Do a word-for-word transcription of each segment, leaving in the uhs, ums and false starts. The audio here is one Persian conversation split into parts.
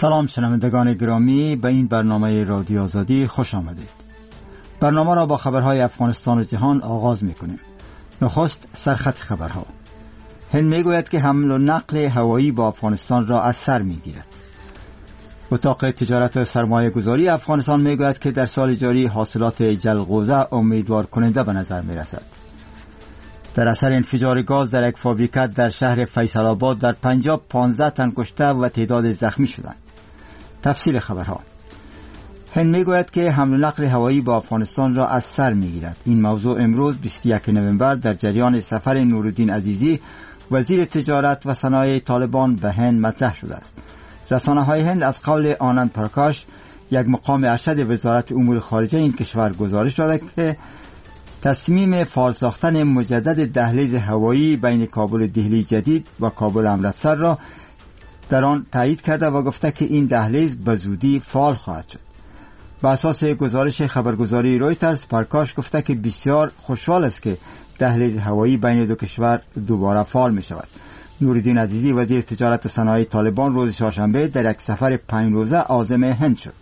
سلام شنوندگان گرامی، به این برنامه رادیو آزادی خوش آمدید. برنامه را با خبرهای افغانستان و جهان آغاز می‌کنیم. نخست سرخط خبرها. هند میگوید که حمل و نقل هوایی با افغانستان را از سر میگیرد. اتاق تجارت و سرمایه گذاری افغانستان میگوید که در سال جاری حاصلات جلغوزه امیدوار کننده به نظر میرسد. در اثر انفجار گاز در یک فابریکه در شهر فیصل آباد در پنجاب پانزده تن کشته و تعداد زخمی شدند. تفصیل خبرها. هند میگوید که حمل و نقل هوایی با افغانستان را از سر میگیرد. این موضوع امروز بیست و یکم نوامبر در جریان سفر نورالدین عزیزی وزیر تجارت و صنایع طالبان به هند مطرح شده است. رسانه‌های هند از قول آنند پرکاش، یک مقام ارشد وزارت امور خارجه این کشور، گزارش داده که تصمیم فعال ساختن مجدد دهلیز هوایی بین کابل دهلی جدید و کابل امرتسر را در آن تایید کرده و گفته که این دهلیز به زودی فعال خواهد شد. بر اساس گزارش خبرگزاری رویترز، پرکاش گفته که بسیار خوشحال است که دهلیز هوایی بین دو کشور دوباره فعال می شود. نورالدین عزیزی وزیر تجارت و صنایع طالبان روز چهارشنبه در یک سفر پنج روزه عازم هند شد.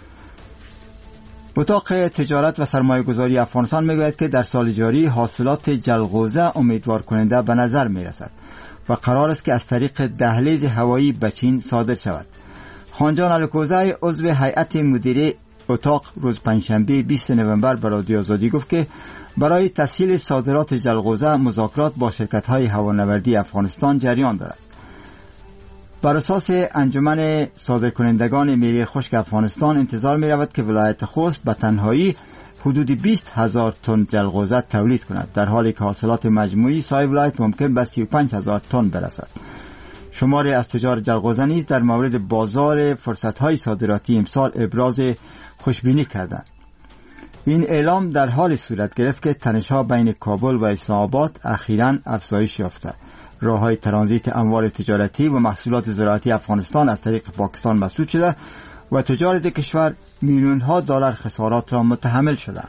اتاق تجارت و سرمایه گذاری افغانستان میگوید که در سال جاری حاصلات جلغوزه امیدوار کننده به نظر می رسد و قرار است که از طریق دهلیز هوایی به چین صادر شود. خانجان الکوزی عضو هیئت مدیره اتاق روز پنجشنبه بیست نوامبر به رادیو آزادی گفت که برای تسهیل صادرات جلغوزه مذاکرات با شرکت‌های هوانوردی افغانستان جریان دارد. بر اساس انجمن صادرکنندگان میوه خشک افغانستان انتظار می رود که ولایت خوست به تنهایی حدود بیست هزار تن جلغوزه تولید کند، در حالی که حاصلات مجموعی سایر ولایت ممکن به سی و پنج هزار تن برسد. شماری از تجار جلغوزه نیز در مورد بازار فرصت‌های صادراتی امسال ابراز خوشبینی کردند. این اعلام در حال صورت گرفت که تنش‌ها بین کابل و اسلام آباد اخیراً افزایش یافته. راه‌های ترانزیت اموال تجارتی و محصولات زراعتی افغانستان از طریق پاکستان مسدود شده و تجار دو کشور میلیون‌ها دلار خسارات را متحمل شدند.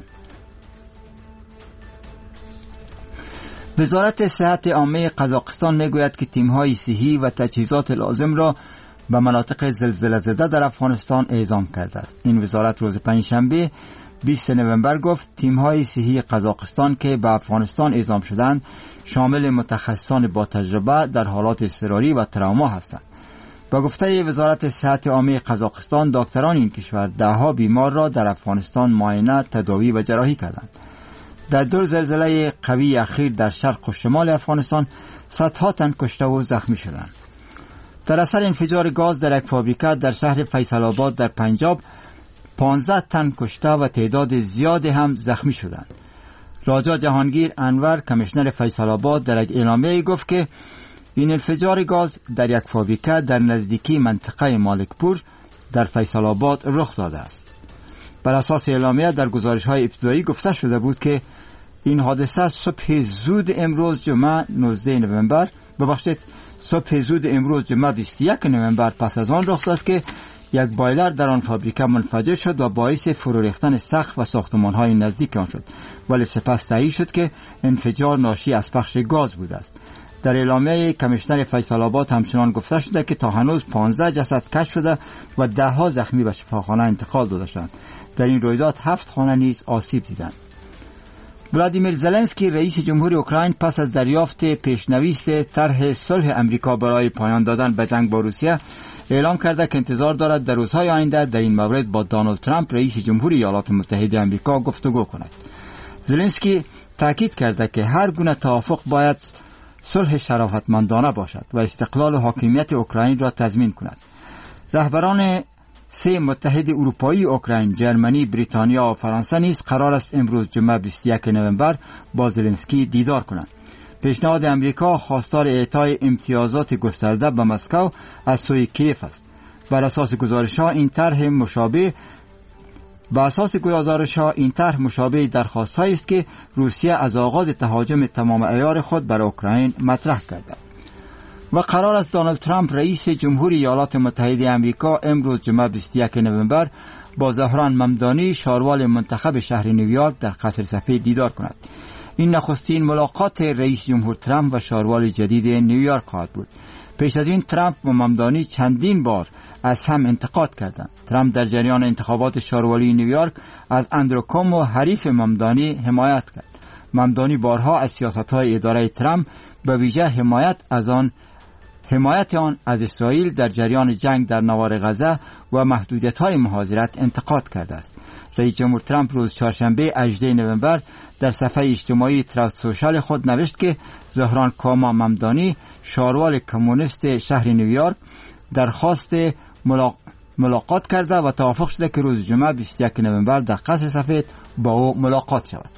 وزارت صحت عامه قزاقستان میگوید که تیم‌های صحی و تجهیزات لازم را به مناطق زلزله زده در افغانستان اعزام کرده است. این وزارت روز پنجشنبه بیست نوامبر گفت تیم‌های صحی قزاقستان که به افغانستان اعزام شدند شامل متخصصان با تجربه در حالات اضطراری و تروما هستند. با گفته وزارت صحت عامه قزاقستان، دکتران این کشور ده‌ها بیمار را در افغانستان معاینه، تداوی و جراحی کردند. در دو زلزله قوی اخیر در شرق و شمال افغانستان صدها تن کشته و زخمی شدند. در اثر انفجار گاز در یک فابریکه در شهر فیصل آباد در پنجاب پانزده تن کشته و تعداد زیادی هم زخمی شدند. راجا جهانگیر انور، کمیشنر فیصل آباد، در یک اعلامیه گفت که این انفجار گاز در یک فابریکه در نزدیکی منطقه مالکپور در فیصل آباد رخ داده است. بر اساس اعلامیه در گزارش‌های ابتدایی گفته شده بود که این حادثه صبح زود امروز جمعه نوزده نوامبر ببخشید صبح زود امروز جمعه بیست و یکم نوامبر پس از آن رخ داد که یک بایلر در آن فابریکه منفجر شد و باعث فرو ریختن سقف و ساختمان‌های نزدیک آن شد، ولی سپس تایید شد که انفجار ناشی از پخش گاز بوده است. در اعلامیه کمیشنر فیصل آباد همچنان گفته شده که تا هنوز پانزده جسد کشف شده و ده ها زخمی به شفاخانه انتقال داده شدند. در این رویداد هفت خانه نیز آسیب دیدند. ولادیمیر زلنسکی رئیس جمهوری اوکراین پس از دریافت پیشنویس طرح صلح امریکا برای پایان دادن به جنگ با روسیه اعلام کرده که انتظار دارد در روزهای آینده در این مورد با دونالد ترامپ رئیس جمهوری ایالات متحده آمریکا گفتگو کند. زلنسکی تاکید کرده که هر گونه توافق باید صلح شرافتمندانه باشد و استقلال و حاکمیت اوکراین را تضمین کند. رهبران سه متحد اروپایی اوکراین، جرمنی، بریتانیا و فرانسه نیز قرار است امروز جمعه بیست و یکم نوامبر با زلنسکی دیدار کنند. پیشنهاد امریکا خواستار اعطای امتیازات گسترده به مسکو از سوی کیف است. بر اساس گزارش‌ها این طرح مشابه بر اساس گزارش‌ها این طرح مشابه درخواست‌هایی است که روسیه از آغاز تهاجم تمام عیار خود بر اوکراین مطرح کرده. و قرار است دونالد ترامپ رئیس جمهوری ایالات متحده آمریکا امروز جمعه بیست و یکم نوامبر با زهران ممدانی، شاروال منتخب شهر نیویورک، در قصر سفید دیدار کند. این نخستین ملاقات رئیس جمهور ترامپ و شاروال جدید نیویورک خواهد بود. پیش از این ترامپ و ممدانی چندین بار از هم انتقاد کردند. ترامپ در جریان انتخابات شاروالی نیویورک از اندرو کومو حریف ممدانی حمایت کرد. ممدانی بارها از سیاست‌های اداره ترامپ به ویژه حمایت از آن حمایت آن از اسرائیل در جریان جنگ در نوار غزه و محدودیت‌های مهاجرت انتقاد کرده است. رئیس جمهور ترامپ روز چهارشنبه هجدهم نوامبر در صفحه اجتماعی تروت سوشال خود نوشت که زهران کاما ممدانی، شاروال کمونیست شهر نیویورک، درخواست ملاقات کرده و توافق شده که روز جمعه بیست و یکم نوامبر در قصر سفید با او ملاقات شود.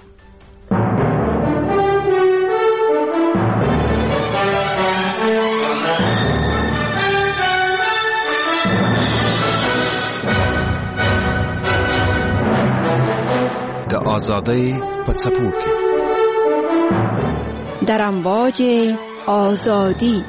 د آزادۍ په څپو کې در امواج آزادی.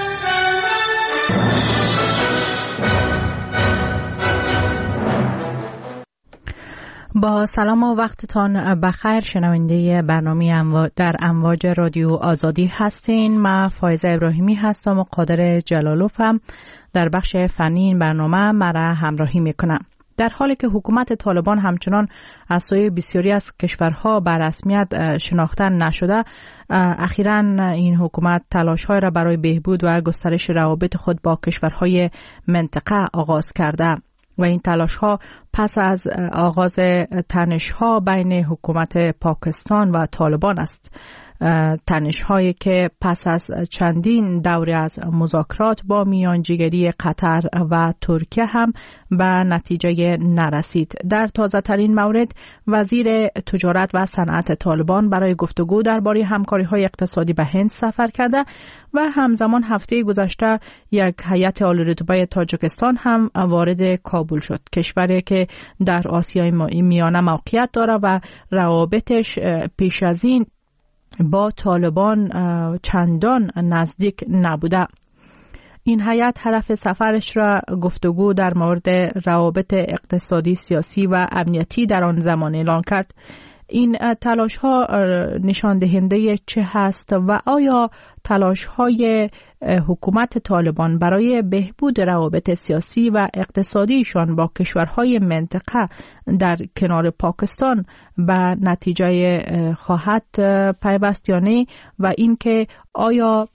با سلام و وقتتان بخیر شنونده برنامه اموا... در امواج رادیو آزادی هستین. من فایزه ابراهیمی هستم و قادر جلالوفم در بخش فنی این برنامه مرا همراهی میکنم. در حالی که حکومت طالبان همچنان از سوی بسیاری از کشورها به رسمیت شناخته نشده، اخیراً این حکومت تلاش‌های را برای بهبود و گسترش روابط خود با کشورهای منطقه آغاز کرده و این تلاش‌ها پس از آغاز تنش‌ها بین حکومت پاکستان و طالبان است. تنش‌هایی که پس از چندین دوره از مذاکرات با میانجیگری قطر و ترکیه هم به نتیجه نرسید. در تازه ترین مورد وزیر تجارت و صنعت طالبان برای گفتگو درباره همکاری‌های اقتصادی به هند سفر کرده و همزمان هفته گذشته یک هیئت عالی‌رتبه تاجیکستان هم وارد کابل شد، کشوری که در آسیای میانه موقعیت دارد و روابطش پیش از این با طالبان چندان نزدیک نبوده. این هیئت هدف سفرش را گفتگو در مورد روابط اقتصادی، سیاسی و امنیتی در آن زمان اعلان کرد. این تلاش ها نشان دهنده چه هست و آیا تلاش های حکومت طالبان برای بهبود روابط سیاسی و اقتصادیشان با کشورهای منطقه در کنار پاکستان به نتیجه خواهد پیوست یا نه، و اینکه آیا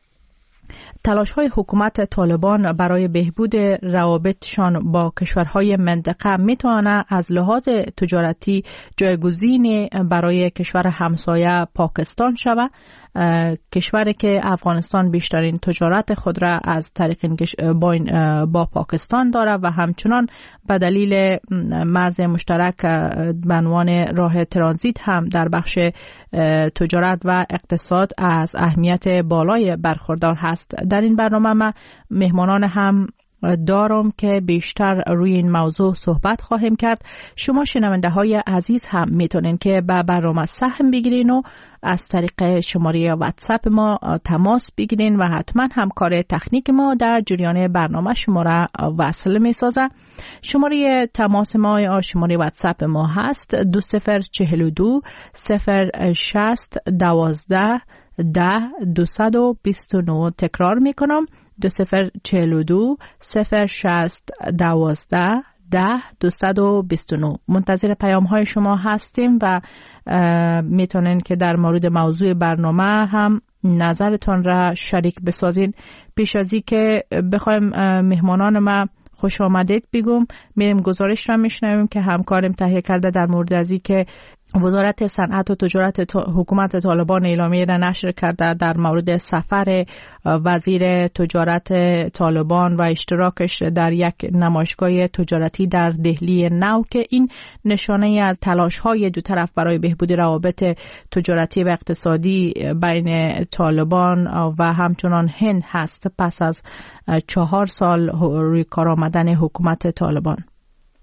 تلاش های حکومت طالبان برای بهبود روابطشان با کشورهای منطقه میتونه از لحاظ تجارتی جایگزین برای کشور همسایه پاکستان شود، کشوری که افغانستان بیشترین تجارت خود را از طریق این با پاکستان دارد و همچنان به دلیل مرز مشترک به عنوان راه ترانزیت هم در بخش تجارت و اقتصاد از اهمیت بالای برخوردار هست. در این برنامه ما مهمانان هم دارم که بیشتر روی این موضوع صحبت خواهیم کرد. شما شنونده های عزیز هم میتونین که به برنامه سهم بگیرین و از طریق شماره واتساپ ما تماس بگیرین و حتما همکار تکنیک ما در جریان برنامه شما را وصل میسازه. شماره تماس ما یا شماره واتساپ ما هست دو صفر چهل و دو صفر شست دوازده ده دوصد و بیست و نه. تکرار میکنم دو صفر چهل و دو صفر شست دوازده ده دوصد و بیست و نه. منتظر پیام های شما هستیم و میتونین که در مورد موضوع برنامه هم نظرتان را شریک بسازین. پیش از این که بخوایم مهمانان ما خوش آمدید بگم، میریم گزارش را میشنویم که همکارم تهیه کرده در مورد از این که وزارت صنعت و تجارت حکومت طالبان اعلامیه را نشر کرده در مورد سفر وزیر تجارت طالبان و اشتراکش در یک نمایشگاه تجارتی در دهلی نو که این نشانه از تلاش‌های دو طرف برای بهبود روابط تجارتی و اقتصادی بین طالبان و همچنان هند هست پس از چهار سال روی کار آمدن حکومت طالبان.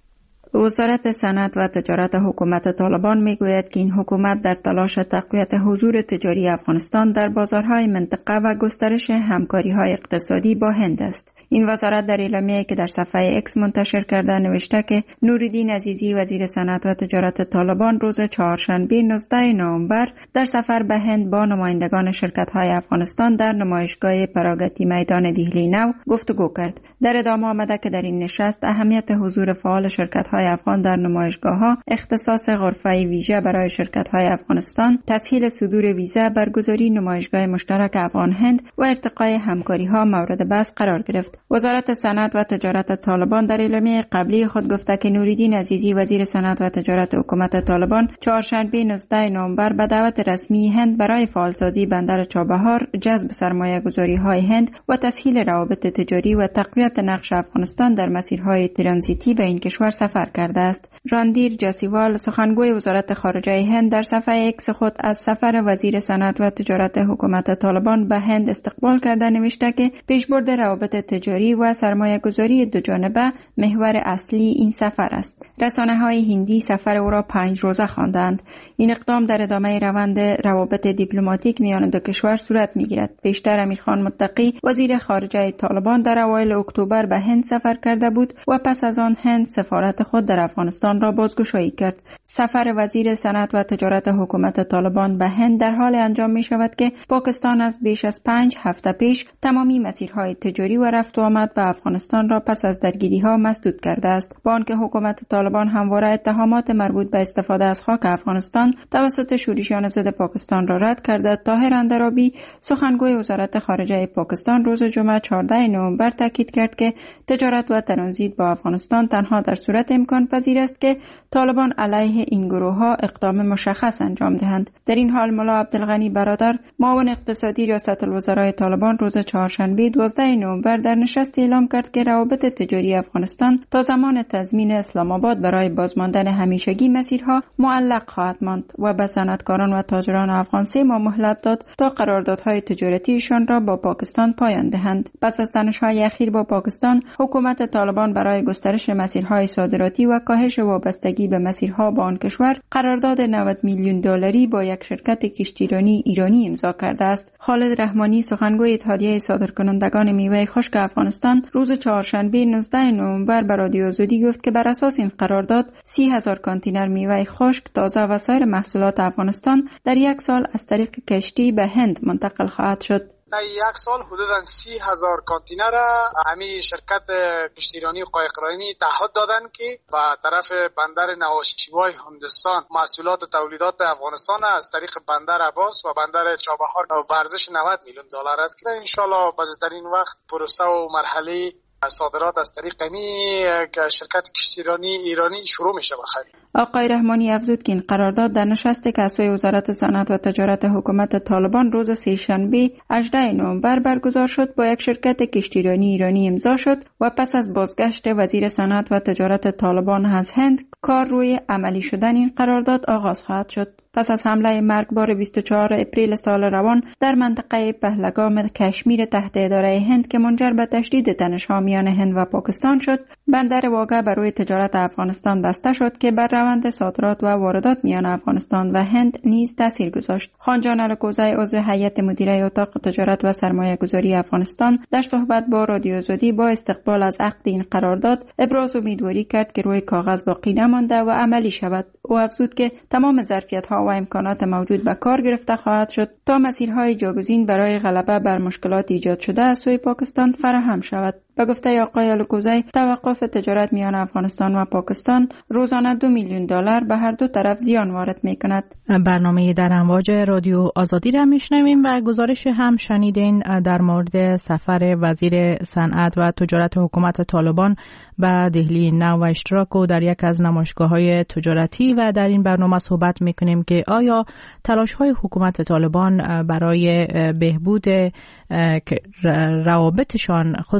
وزارت صنعت و تجارت حکومت طالبان میگوید که این حکومت در تلاش تقویت حضور تجاری افغانستان در بازارهای منطقه و گسترش همکاری‌های اقتصادی با هند است. این وزارت در اعلامیه‌ای که در صفحه اکس منتشر کرده نوشته که نوریدین عزیزی وزیر صنعت و تجارت طالبان روز چهارشنبه نوزدهم نوامبر در سفر به هند با نمایندگان شرکت‌های افغانستان در نمایشگاه پراگتی میدان دهلی نو گفتگو کرد. در ادامه آمده که در این نشست اهمیت حضور فعال شرکت‌های افغان در نمایشگاه‌ها، اختصاص غرفه ویژه برای شرکت‌های افغانستان، تسهیل صدور ویزا، برگزاری نمایشگاه مشترک افغان هند و ارتقای همکاری‌ها مورد بحث قرار گرفت. وزارت صنعت و تجارت طالبان در اعلامیه قبلی خود گفته که نوریدین عزیزی وزیر صنعت و تجارت حکومت طالبان چهارشنبه نوزدهم نوامبر به دعوت رسمی هند برای فعالسازی بندر چابهار، جذب سرمایه‌گذاری‌های هند و تسهیل روابط تجاری و تقویت نقش افغانستان در مسیرهای ترانزیتی به این کشور سفر کرده است. راندیر جاسیوال سخنگوی وزارت خارجه هند در صفحه اکس خود از سفر وزیر صنعت و تجارت حکومت طالبان به هند استقبال کرده نوشته که پیشبرد روابط تجاری و سرمایه‌گذاری دوجانبه محور اصلی این سفر است. رسانه‌های هندی سفر او را پنج روزه خواندند. این اقدام در ادامه روند روابط دیپلماتیک میان دو کشور صورت می‌گیرد. پیشتر امیرخان متقی وزیر خارجه طالبان در اوایل اکتبر به هند سفر کرده بود و پس از آن هند سفارت خود در افغانستان را بازگشایی کرد. سفر وزیر صنعت و تجارت حکومت طالبان به هند در حال انجام می شود که پاکستان از بیش از پنج هفته پیش تمامی مسیرهای تجاری و رفت و آمد به افغانستان را پس از درگیری‌ها مسدود کرده است. با آنکه حکومت طالبان همواره اتهامات مربوط به استفاده از خاک افغانستان توسط شورشیان ضد پاکستان را رد کرده، طاهر اندرابی سخنگوی وزارت خارجه پاکستان روز جمعه چهاردهم نوامبر تاکید کرد که تجارت و ترانزیت با افغانستان تنها در صورت امکان پذیر است که طالبان علیه این گروه‌ها اقدام مشخص انجام دهند. در این حال ملا عبدالغنی برادر معاون اقتصادی ریاست الوزرای طالبان روز چهارشنبه دوازدهم نوامبر در نشست اعلام کرد که روابط تجاری افغانستان تا زمان تضمین اسلام آباد برای بازماندن همیشگی مسیرها معلق خواهد ماند و به صنعتکاران و تاجران افغان سه ماه مهلت داد تا قراردادهای تجارتیشان را با پاکستان پایان دهند. پس از تنش‌های اخیر با پاکستان، حکومت طالبان برای گسترش مسیرهای صادراتی و کاهش وابستگی به مسیرها با آن کشور قرارداد نود میلیون دلاری با یک شرکت کشتیرانی ایرانی امضا کرده است. خالد رحمانی سخنگوی اتحادیه صادرکنندگان میوه خشک افغانستان روز چهارشنبه نوزدهم نوامبر به رادیو آزادی گفت که بر اساس این قرارداد سی هزار کانتینر میوه خشک، تازه و سایر محصولات افغانستان در یک سال از طریق کشتی به هند منتقل خواهد شد. در یک سال حدوداً سی هزار کانتینر همین شرکت کشتیرانی و قایقرانی تعهد دادن که به طرف بندر نوشیروان هندوستان محصولات و تولیدات افغانستان از طریق بندر عباس و بندر چابهار به ارزش نود میلیون دلار است که ان شاءالله بزرگترین وقت پروسه و مرحله صادرات از طریق می شرکت کشتیرانی ایرانی شروع میشه بخیر. آقای رحمانی افزود که این قرارداد در نشست کسای وزارت صنعت و تجارت حکومت طالبان روز سه‌شنبه هجدهم نوامبر برگزار شد با یک شرکت کشتیرانی ایرانی امضا شد و پس از بازگشت وزیر صنعت و تجارت طالبان از هند کار روی عملی شدن این قرارداد آغاز خواهد شد. پس از حمله مرگبار بیست و چهارم اپریل سال روان در منطقه پهلگام کشمیر تحت اداره هند که منجر به تشدید تنش‌ها میان هند و پاکستان شد، بندر واقع بر روی تجارت افغانستان بسته شد که بر روند صادرات و واردات میان افغانستان و هند نیز تاثیر گذاشت. خانجان الکوزی عضو هیئت مدیره اتاق تجارت و سرمایه‌گذاری افغانستان در صحبت با رادیو آزادی با استقبال از عقد این قرارداد ابراز امیدواری کرد که روی کاغذ باقی نمانده و عملی شود. او افزود که تمام ظرفیت‌ها و امکانات موجود به کار گرفته خواهد شد تا مسیرهای جاگزین برای غلبه بر مشکلات ایجاد شده از سوی پاکستان فراهم شود. به گفته آقای الکوزی، توقف تجارت میان افغانستان و پاکستان روزانه دو میلیون دلار به هر دو طرف زیان وارد می‌کند. برنامه در امواج رادیو آزادی را میشنویم و گزارش هم شنیدین در مورد سفر وزیر صنعت و تجارت حکومت طالبان به دهلی نو و اشتراک و در یک از نمایشگاه‌های تجارتی و در این برنامه صحبت می‌کنیم که آیا تلاش‌های حکومت طالبان برای بهبود روابطشان، خصوصاً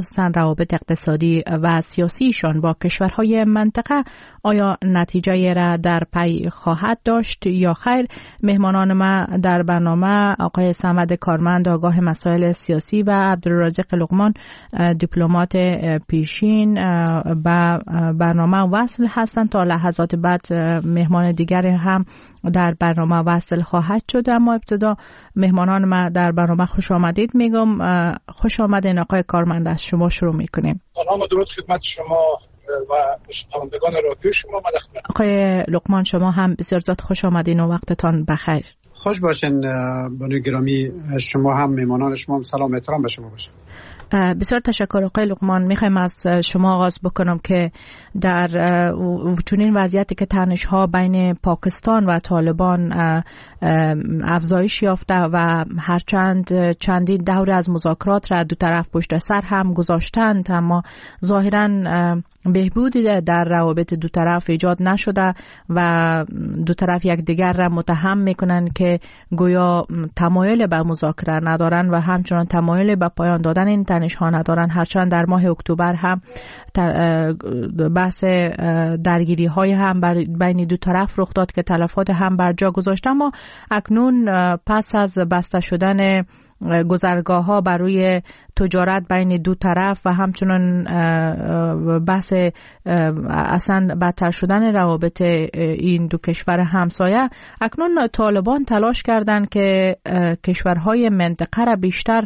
روابط اقتصادی و سیاسیشان با کشورهای منطقه آیا نتیجه را در پی خواهد داشت یا خیر؟ مهمانان ما در برنامه آقای صمد کارمند آگاه مسائل سیاسی و عبدالرازق لقمان دیپلمات پیشین به برنامه وصل هستند. تا لحظات بعد مهمان دیگر هم در برنامه وصل خواهد شد. اما ابتدا مهمانان ما در برنامه خوش آمدید میگم. خوش آمدین آقای کارمند، از شما شروع میکنیم. سلام و درود خدمت شما و شنوندگان رادیو شما. مدخل آقای لقمان شما هم بسیار زیاد خوش آمدین و وقتتان بخیر. خوش باشین بانوی گرامی، شما هم میمانان شما هم سلام احترام به شما باشه. بسیار تشکر آقای لقمان. میخوایم از شما آغاز بکنم که در چنین وضعیتی که تنش‌ها بین پاکستان و طالبان افزایش یافته و هرچند چندین دور از مذاکرات را دو طرف پشت سر هم گذاشتند، اما ظاهراً بهبودی در روابط دو طرف ایجاد نشده و دو طرف یکدیگر را متهم میکنند که گویا تمایل به مذاکره ندارن و همچنان تمایل به پایان دادن این تنش‌ها ندارن. هرچند در ماه اکتبر هم بحث درگیری های هم بین دو طرف رخ داد که تلفات هم بر جا گذاشت، اما اکنون پس از بسته شدن گذرگاه ها بر روی تجارت بین دو طرف و همچنان بحث اصلا بدتر شدن روابط این دو کشور همسایه، اکنون طالبان تلاش کردند که کشورهای منطقه را بیشتر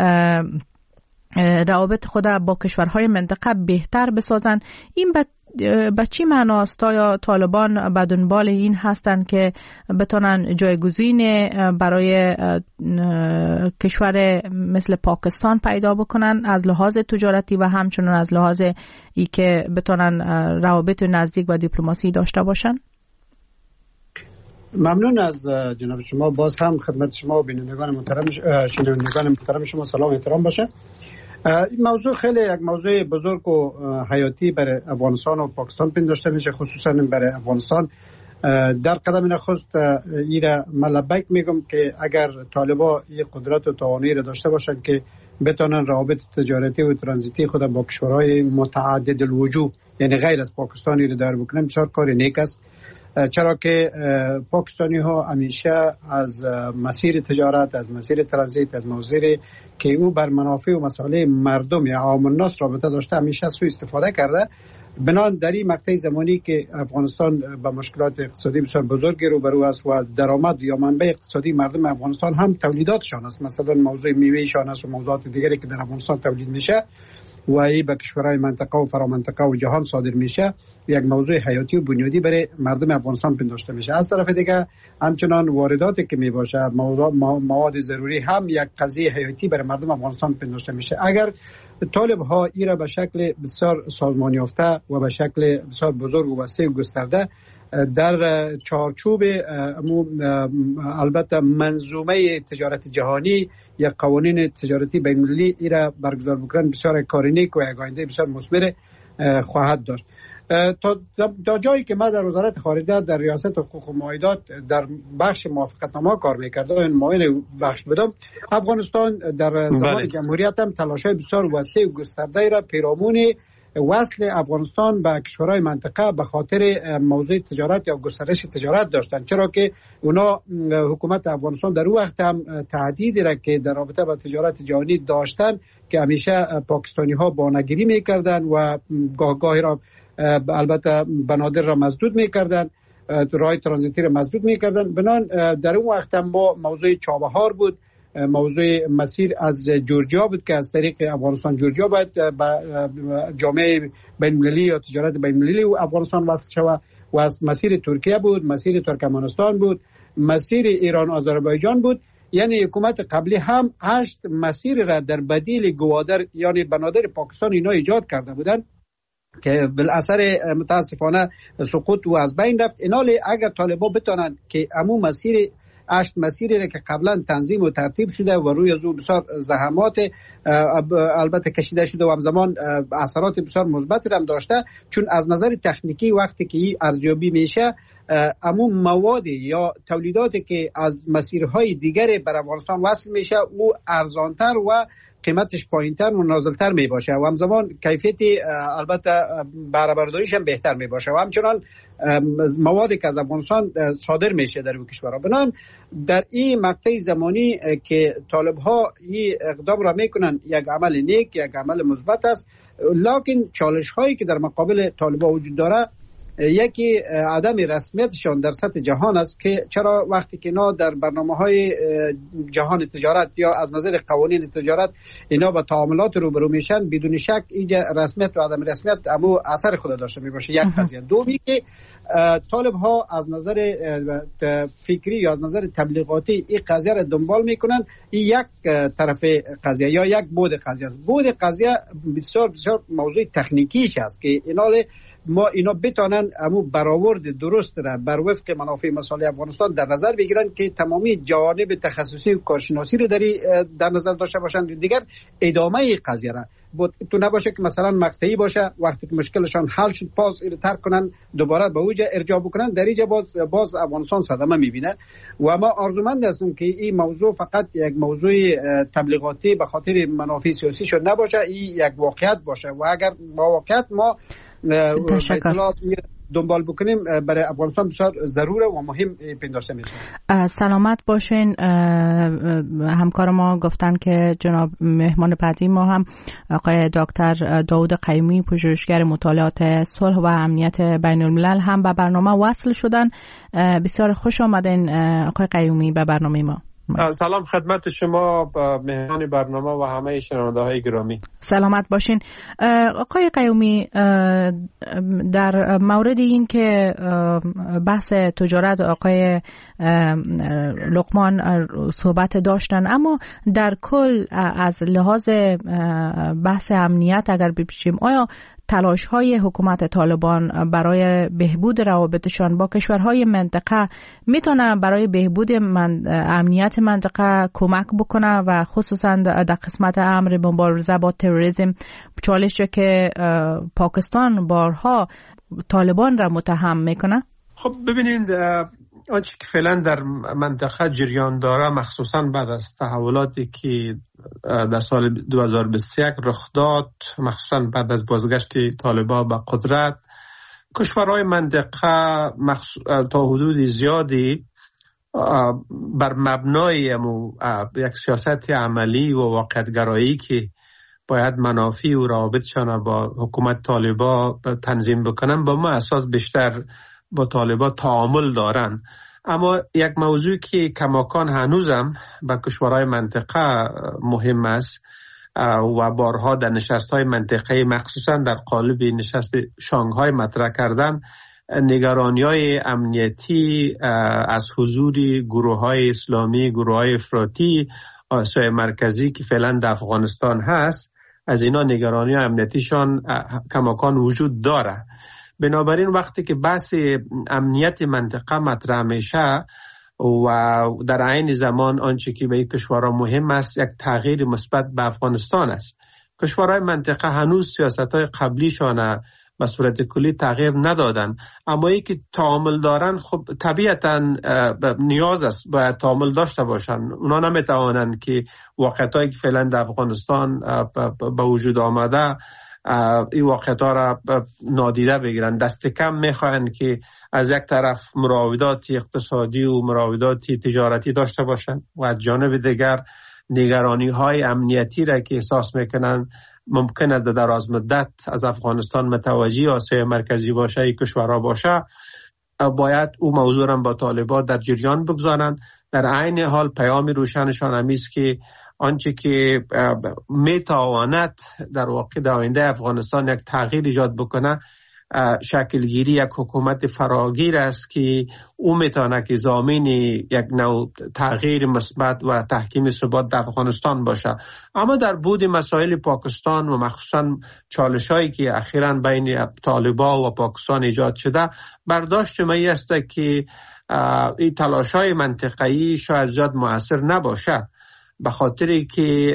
روابط خود با کشورهای منطقه بهتر بسازن. این به چی معناست؟ آیا طالبان به دنبال این هستند که بتونن جایگزین برای کشور مثل پاکستان پیدا بکنن از لحاظ تجارتی و همچنان از لحاظ ای که بتونن روابط نزدیک و دیپلماسی داشته باشن؟ ممنون از جناب شما. باز هم خدمت شما و بینندگان محترم شنوندگان محترم شما سلام احترام باشه. این موضوع خیلی یک موضوع بزرگ و حیاتی برای افغانستان و پاکستان پنداشته میشه، خصوصا برای افغانستان. در قدم نخست ایره ملبک میگم که اگر طالبا این قدرت و توانایی را داشته باشن که بتونن روابط تجارتی و ترانزیتی خود با کشورهای متعدد الوجوه یعنی غیر از پاکستانی را دار بکنن، بسیار کار نیک است. چرا که پاکستانی ها همیشه از مسیر تجارت، از مسیر ترانزیت، از مسیر که او بر منافع و مصالح مردم یا عوام الناس رابطه داشته همیشه سوء استفاده کرده. بنان در این مقطع زمانی که افغانستان با مشکلات اقتصادی بسیار بزرگی روبرو است و درآمد یا منبع اقتصادی مردم افغانستان هم تولیداتشان است، مثلا موضوع میوهشان است و موضوعات دیگری که در افغانستان تولید میشه و ای به کشورهای منطقه و فرامنطقه و جهان صادر میشه، یک موضوع حیاتی و بنیادی برای مردم افغانستان پنداشته میشه. از طرف دیگه همچنان وارداتی که می باشه، مواد ضروری هم یک قضیه حیاتی برای مردم افغانستان پنداشته میشه. اگر طالب ها ای را به شکل بسیار سازمان یافته و به شکل بسیار بزرگ و وسیع و گسترده در چارچوب البته منظومه تجارت جهانی یا قوانین تجارتی بین المللی ای را برگزار بکنن، بسیار کار نیک و یک آینده بسیار مثمر خواهد داشت. تا تا جایی که من در وزارت خارجه در ریاست حقوق و معاهدات در بخش موافقتنامه کار می‌کردم، این معاون بخش بودم، افغانستان در زمان جمهوریت هم تلاش‌های بسیار وسیع و گسترده را پیرامون وصل افغانستان به کشورهای منطقه به خاطر موضوع تجارت یا گسترش تجارت داشتند، چرا که اونا حکومت افغانستان در اون وقت هم تهدیدی را که در رابطه با تجارت جهانی داشتن که همیشه پاکستانی ها بانگیری میکردن و گاه گاهی را البته بنادر را مسدود میکردن، راه ترانزیتی را مسدود میکردن. بنان در اون وقت هم ما موضوع چابهار بود، موضوع مسیر از جورجیا بود که از طریق افغانستان جورجیا باید با جامعه بین المللی یا تجارت بین المللی و افغانستان وصل شود و از مسیر ترکیه بود، مسیر ترکمنستان بود، مسیر ایران آذربایجان بود. یعنی حکومت قبلی هم هشت مسیر را در بدیل گوادر یعنی بنادر پاکستان اینا ایجاد کرده بودند که بالاثر متاسفانه سقوط و از بین رفت. اینالی اگر طالبان بتونن که عموم مسیر هشت مسیری را که قبلا تنظیم و ترتیب شده و روی از او بسیار زحمات البته کشیده شده و همزمان اثرات بسیار مثبت هم داشته، چون از نظر تکنیکی وقتی که این ارزیابی میشه عموم مواد یا تولیداتی که از مسیرهای دیگر بر افغانستان وصل میشه او ارزانتر و قیمتش پایینتر و نازلتر می باشه و همزمان کیفیت البته بهره برداریش هم بهتر می باشه و همچنان موادی که از افغانستان صادر میشه در این کشورها. بنابراین در این مقطع زمانی که طالب ها این اقدام را میکنن یک عمل نیک، یک عمل مثبت است، لکن چالش هایی که در مقابل طالب ها وجود داره یکی عدم رسمیتشان در سطح جهان است که چرا وقتی که اینا در برنامه‌های جهان تجارت یا از نظر قوانین تجارت اینا با تعاملات روبرو میشن، بدون شک اینجا رسمیت و عدم رسمیت اما اثر خود داشته میباشه. یک قضیه. دومی که طالب ها از نظر فکری یا از نظر تبلیغاتی این قضیه را دنبال میکنن، این یک طرف قضیه یا یک بود قضیه است. بود قضیه بسیار بسیار موضوع تکنیکیش است که اینا ما اینا بتانن امو برآورد درست را بر وفق منافع مصالح افغانستان در نظر بگیرن که تمامی جوانب تخصصی و کارشناسی را در در نظر داشته باشن. دیگر ادامه قضیه را تو نباشه که مثلا مقطعی باشه، وقتی که مشکلشان حل شد پاس اینو ترک کنن دوباره به اوج ارجاع بکنن، در اینجا باز باز افغانستان صدمه میبینه. و ما آرزومند هستیم که این موضوع فقط یک موضوع تبلیغاتی به خاطر منافع سیاسی شد نباشه، این یک واقعیت باشه و اگر با واقعیت ما اصلاحات دنبال بکنیم برای افغانستان بسیار ضروره و مهم پنداشته میشه. سلامت باشین. همکار ما گفتن که جناب مهمان بعدی ما هم آقای دکتر داود قیومی، پژوهشگر مطالعات صلح و امنیت بین الملل هم به برنامه وصل شدن. بسیار خوش آمدین آقای قیومی به برنامه ما. سلام خدمت شما مهمان برنامه و همه شنونده های گرامی. سلامت باشین. آقای قیومی، در مورد این که بحث تجارت آقای لقمان صحبت داشتن، اما در کل از لحاظ بحث امنیت اگر بپیچیم، آیا تلاش های حکومت طالبان برای بهبود روابطشان با کشورهای منطقه میتونه برای بهبود من امنیت منطقه کمک بکنه و خصوصا در قسمت امر مبارزه با تروریسم، چالشی که پاکستان بارها طالبان را متهم میکنه؟ خب ببینید، آنچه که فعلا در منطقه جریان داره، مخصوصا بعد از تحولاتی که در سال دو هزار و بیست و یک رخ داد، مخصوصا بعد از بازگشت طالبان به قدرت، کشورهای منطقه تا حدود زیادی بر مبنای یک سیاست عملی و واقعیت‌گرایی که باید منافع و روابطشان با حکومت طالبان تنظیم بکنن، با ما اساس بیشتر با طالبان تعامل دارن. اما یک موضوع که کماکان هنوزم به کشورهای منطقه مهم است و بارها در نشست‌های منطقه‌ای مخصوصا در قالب نشست شانگهای مطرح کردن، نگرانی‌های امنیتی از حضور گروه‌های اسلامی، گروه‌های افراطی آسیای مرکزی که فعلا در افغانستان هست، از اینا نگرانی امنیتیشان کماکان وجود داره. بنابراین وقتی که بحث امنیت منطقه مطرح میشه و در عین زمان آنچه که به این کشورها مهم است یک تغییر مثبت به افغانستان است. کشورهای منطقه هنوز سیاست‌های قبلیشان به صورت کلی تغییر ندادن، اما ای که تعامل دارن خب طبیعتاً نیاز است باید تعامل داشته باشن. اونا نمیتوانند که واقعیتایی که فعلا در افغانستان به وجود آمده این واقعیت‌ها را نادیده بگیرن. دست کم میخواهند که از یک طرف مراودات اقتصادی و مراودات تجارتی داشته باشند و از جانب دیگر نگرانی های امنیتی را که احساس میکنن ممکن است در دراز مدت از افغانستان متوجه آسیای مرکزی باشه، این کشورها باشه، باید او موضوع را با طالبان در جریان بگذارند. در عین حال پیام روشنشان هم است که آنچه که میتواند در واقع در آینده افغانستان یک تغییر ایجاد بکنه، شکلگیری یک حکومت فراگیر است که او میتونه که ضامن یک نوع تغییر مثبت و تحکیم ثبات در افغانستان باشه. اما در بود مسائل پاکستان و مخصوصا چالشایی که اخیراً بین طالبان و پاکستان ایجاد شده، برداشت ما است که این تلاش‌های منطقه‌ای شاید زیاد مؤثر نباشه، به خاطری که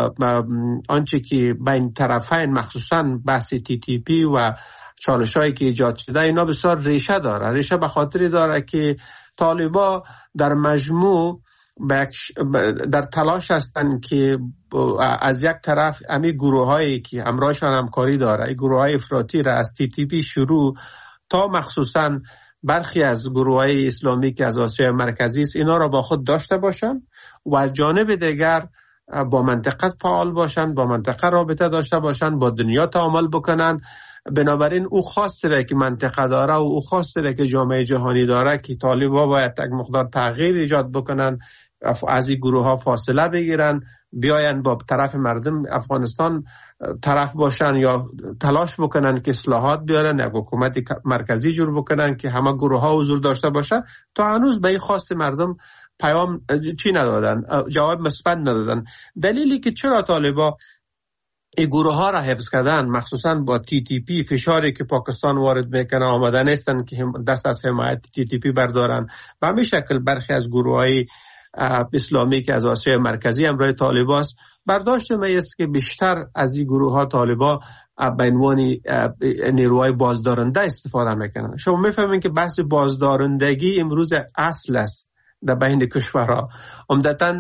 آنچه که بین طرفین مخصوصا بحث تی تی پی و چالش‌هایی که ایجاد شده اینا بسیار ریشه داره. ریشه به خاطری داره که طالبان در مجموع در تلاش هستند که از یک طرف امی گروه هایی که همراهشان همکاری داره، این گروه های افراطی را از تی تی پی شروع تا مخصوصا برخی از گروه های اسلامی که از آسیای مرکزی است اینا را با خود داشته باشند و از جانب دیگر با منطقه فعال باشند، با منطقه رابطه داشته باشند، با دنیا تعامل بکنند. بنابراین او خواسته را که منطقه داره و او خواسته را که جامعه جهانی داره که طالبان باید یک مقدار تغییر ایجاد بکنن، از این گروه ها فاصله بگیرن، بیاین با طرف مردم افغانستان طرف باشن یا تلاش بکنن که اصلاحات بیارن، یک حکومت مرکزی جور بکنن که همه گروه ها حضور داشته باشه. تا هنوز به این خواست مردم پیام چی ندادن، جواب مثبت ندادن. دلیلی که چرا طالبان این گروه ها را حفظ کردن، مخصوصا با تی تی پی فشاری که پاکستان وارد میکنه آمده نیستن که دست از حمایت تی تی پی بردارن. به همین شکل برخی از گروه های اسلامی که از آسیای مرکزی همراه طالبان است، برداشت ما است که بیشتر از این گروه ها طالبان به عنوان نیروهای بازدارنده استفاده میکنن. شما میفهمین که بحث بازدارندگی امروز اصل است در بین کشورها. عمدتاً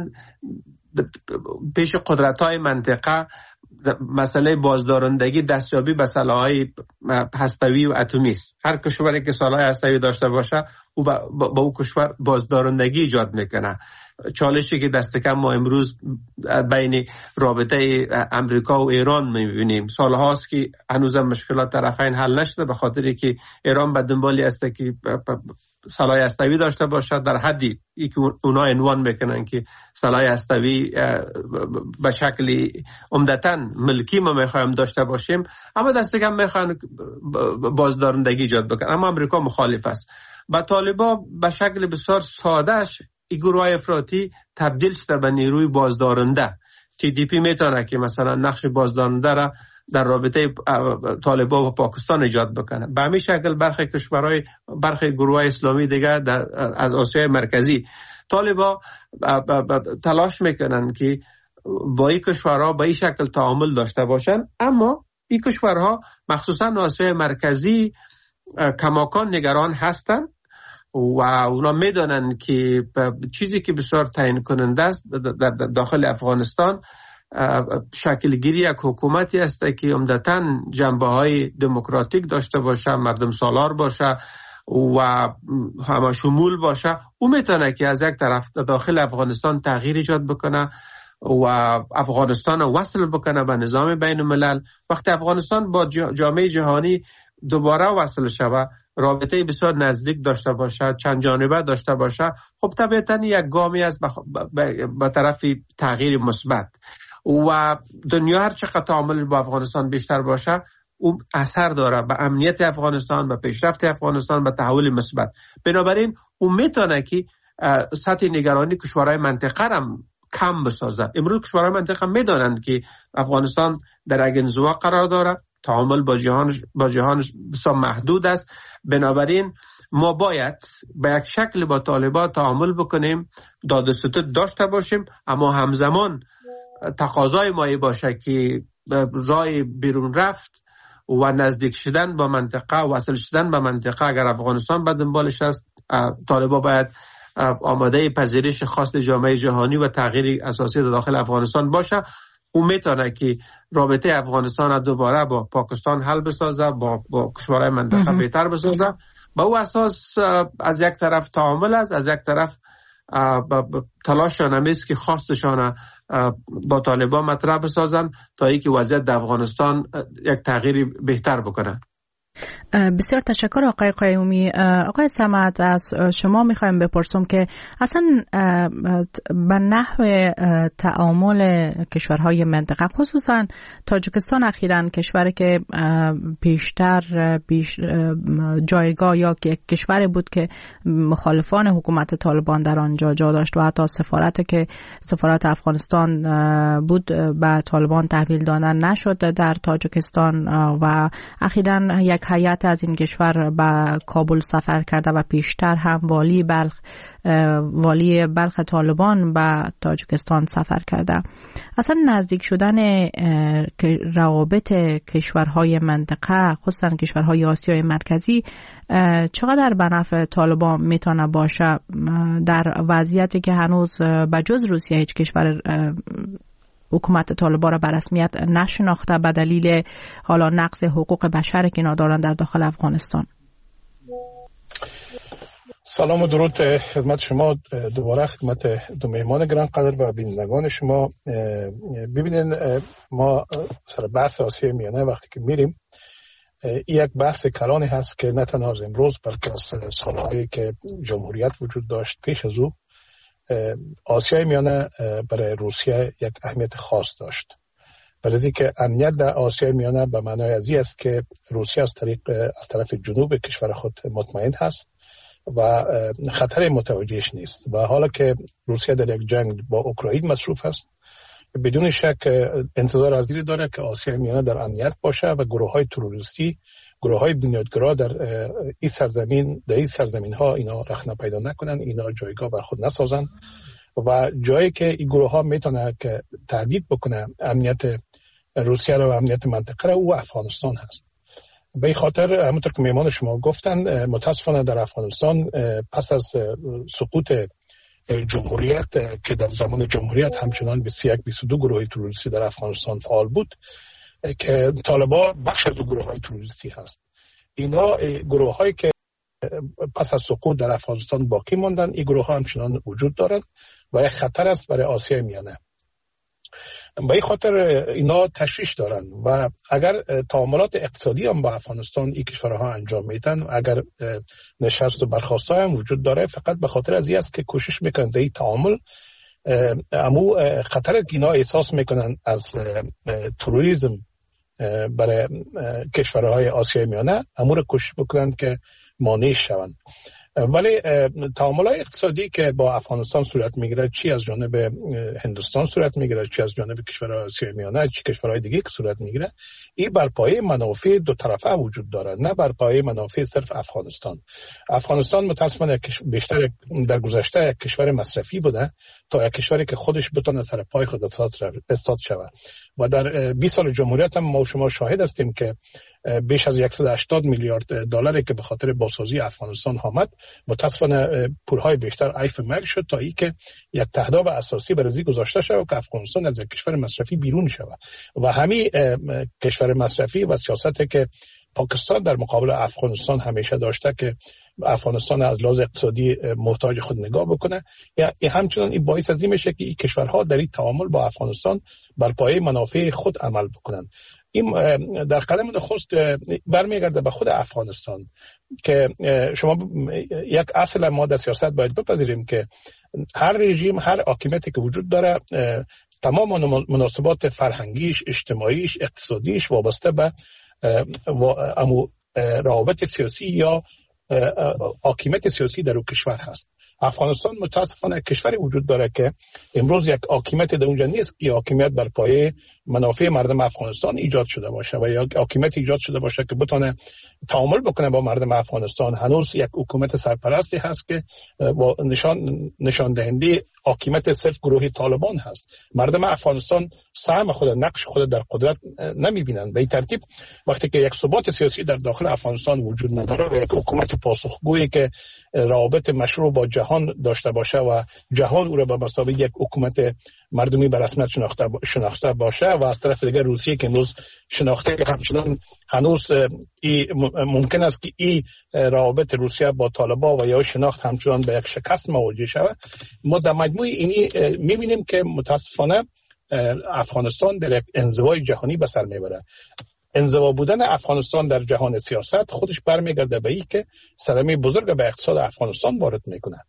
پیش قدرت‌های منطقه مسئله بازدارندگی دستیابی به سلاح‌های هسته‌ای و اتمی است. هر کشوری که سلاح هسته‌ای داشته باشه او با, با او کشور بازدارندگی ایجاد میکنه. چالشی که دست کم ما امروز بین رابطه امریکا و ایران میبینیم، سالهاست که هنوز مشکلات طرفین حل نشده به خاطری که ایران به دنبالی است که سلاح هسته‌ای داشته باشه در حدی ای که اونا عنوان میکنن که سلاح هسته‌ای به شکلی عمدتاً ملکی ما میخوایم داشته باشیم، اما دست کم میخوان بازدارندگی ایجاد بکنن. اما امریکا مخالف است. با طالبان به شکل بسیار سادهش این گروه افراطی تبدیل شده به نیروی بازدارنده. تی دی پی میتونه که مثلا نقش بازدارنده را در رابطه طالبان و پاکستان ایجاد بکنه. به همین شکل برخی کشورهای برخی گروه اسلامی دیگه در از آسیای مرکزی طالبان تلاش میکنن که با این کشورها با این شکل تعامل داشته باشن، اما این کشورها مخصوصا آسیای مرکزی کماکان نگران هستن و اونا میدونن که چیزی که بسیار تعیین کننده است در داخل افغانستان شکل گیری یک حکومتی است که عمدتاً جنبه های دموکراتیک داشته باشه، مردم سالار باشه و همه شمول باشه. او میتونه که از یک طرف داخل افغانستان تغییر ایجاد بکنه و افغانستان وصل بکنه به نظام بین الملل. وقتی افغانستان با جامعه جهانی دوباره وصل شود، رابطه بسیار نزدیک داشته باشه، چند جانبه داشته باشه، خب طبیعتاً یک گامی است به طرف تغییر مثبت و دنیا هر چقدر تعامل با افغانستان بیشتر باشه اون اثر داره به امنیت افغانستان، به پیشرفت افغانستان، به تحول مثبت. بنابراین اون میتونه که سطح نگرانی کشورهای منطقه را کم بسازه. امروز کشورهای منطقه میدونند که افغانستان در یک انزوا قرار داره، تعامل با جهان با جهان بسیار محدود است. بنابراین ما باید به یک شکل با طالبان تعامل بکنیم، داد و ستد داشته باشیم، اما همزمان تقاضای ما باشه که راه بیرون رفت و نزدیک شدن با منطقه، وصل شدن به منطقه اگر افغانستان به دنبالش است، طالبان باید آماده پذیرش خواست جامعه جهانی و تغییر اساسی داخل افغانستان باشه. او میتونه که رابطه افغانستان دوباره با پاکستان حل بسازه، با با کشورهای منطقه بهتر بسازه. با او اساس از یک طرف تعامل است، از یک طرف تلاششان است که خواستشان با طالبان مطرح بسازن تا اینکه وضعیت در افغانستان یک تغییری بهتر بکنه. بسیار تشکر آقای قیومی. آقای صمد، از شما میخوایم بپرسم که اصلا به نحو تعامل کشورهای منطقه، خصوصا تاجیکستان اخیراً کشوری که بیشتر بیش جایگاه یا کشوری بود که مخالفان حکومت طالبان در آنجا جا داشت و حتی سفارت که سفارت افغانستان بود به طالبان تحویل دادن نشد در تاجیکستان و اخیراً یک یک هیئت از این کشور به کابل سفر کرده و پیشتر هم والی بلخ والی بلخ طالبان به تاجیکستان سفر کرده. اصلا نزدیک شدن روابط کشورهای منطقه خصوصا کشورهای آسیای مرکزی چقدر به نفع طالبان میتونه باشه در وضعیتی که هنوز بجز روسیه هیچ کشور حکومت طالبان را به رسمیت نشناخته به دلیل حالا نقض حقوق بشر که اینا دارن در داخل افغانستان؟ سلام و درود خدمت شما، دوباره خدمت دو مهمان گرانقدر و بینندگان شما. ببینید ما سر بحث آسیای میانه وقتی که میریم یک بحث کلانی هست که نه تنها از امروز بلکه از سالهایی که جمهوریت وجود داشت پیش از او آسیای میانه برای روسیه یک اهمیت خاص داشت. ولی که امنیت در آسیای میانه به معنای ازی است که روسیه از طریق از طرف جنوب کشور خود مطمئن هست و خطر متوجهش نیست و حالا که روسیه در یک جنگ با اوکراین مصروف است بدون شک انتظار از این داره که آسیای میانه در امنیت باشه و گروه های تروریستی، گروه های بنیادگرا در این سرزمین در این سرزمین ها اینا رخنه پیدا نکنن، اینا جایگاه بر خود نسازن و جایی که این گروه ها میتونه که تهدید بکنه امنیت روسیه و امنیت منطقه را او افغانستان هست. به این خاطر همونطور که میمان شما گفتن متاسفانه در افغانستان پس از سقوط جمهوریت که در زمان جمهوریت همچنان بیست و یک بیست و دو گروه تروریستی در افغانستان فعال بود که طالبان بخش از گروه های تروریستی هست. اینا گروه هایی که پس از سقوط در افغانستان باقی ماندن، این گروه ها همچنان وجود دارند و یک خطر است برای آسیای میانه. به این خاطر اینا تشویش دارن و اگر تعاملات اقتصادی هم با افغانستان این کشورها انجام میدن، اگر نشست و برخاست هم وجود داره، فقط به خاطر از این است که کوشش میکنن در این تعامل امو خطر که اینا احساس میکنن از تروریسم برای کشورهای آسیای میانه امو رو کوشش بکنن که مانع شوند. ولی تعاملات اقتصادی که با افغانستان صورت میگیره، چی از جانب هندوستان صورت میگیره، چی از جانب کشورهای آسیای میانه، چی کشورهای دیگه که صورت میگیره، این بر پایه منافع دو طرفه وجود داره، نه بر پایه منافع صرف افغانستان. افغانستان متاسفانه بیشتر در گذشته یک کشور مصرفی بوده تا یک کشوری که خودش بتونه سر پای خود استاد شود و در بیست سال جمهوریت هم ما شما شاهد هستیم که بیش از صد و هشتاد میلیارد دلاری که به خاطر بازسازی افغانستان آمد متاسفانه پولهای بیشتر عیف مرگ شد تا ای که یک تهداب اساسی برای گذاشته شود که افغانستان از یک کشور مصرفی بیرون شود و همین کشور مصرفی و سیاستی که پاکستان در مقابل افغانستان همیشه داشته که افغانستان از لحاظ اقتصادی محتاج خود نگاه بکنه، یا همچنان این باعث از این میشه که این کشورها در این تعامل با افغانستان بر پایه منافع خود عمل بکنن. این در قدم نخست برمیگرده به خود افغانستان که شما یک اصل ما در سیاست باید بپذیریم که هر رژیم، هر حاکمیتی که وجود داره تمام مناسبات فرهنگیش، اجتماعیش، اقتصادیش وابسته به روابط سیاسی یا حاکمیت سیاسی در اون کشور هست. افغانستان متاسفانه کشوری وجود داره که امروز یک حاکمیت در اونجا نیست که حاکمیت بر پایه منافع مردم افغانستان ایجاد شده باشه و یا حاکمیت ایجاد شده باشه که بتونه تعامل بکنه با مردم افغانستان. هنوز یک حکومت سرپرستی هست که با نشان نشان دهنده حاکمیت صرف گروه طالبان هست. مردم افغانستان سهم خود، نقش خود در قدرت نمیبینن. به این ترتیب وقتی که یک ثبات سیاسی در داخل افغانستان وجود نداره و یک حکومت پاسخگویی که روابط مشروع با جهان داشته باشه و جهان او را به مسابقه یک حکومت مردمی به رسمیت شناخته شناخته باشه و از طرف دیگر روسیه که امروز شناخته که همچنان هنوز ای ممکن است که این روابط روسیه با طالبان و یا شناخت همچنان به یک شکست مواجه شود، ما در مجموع اینی میبینیم که متاسفانه افغانستان در یک انزوای جهانی به سر میبره. انزوا بودن افغانستان در جهان سیاست خودش برمیگرده به این که صدمه بزرگ به اقتصاد افغانستان وارد میکنه.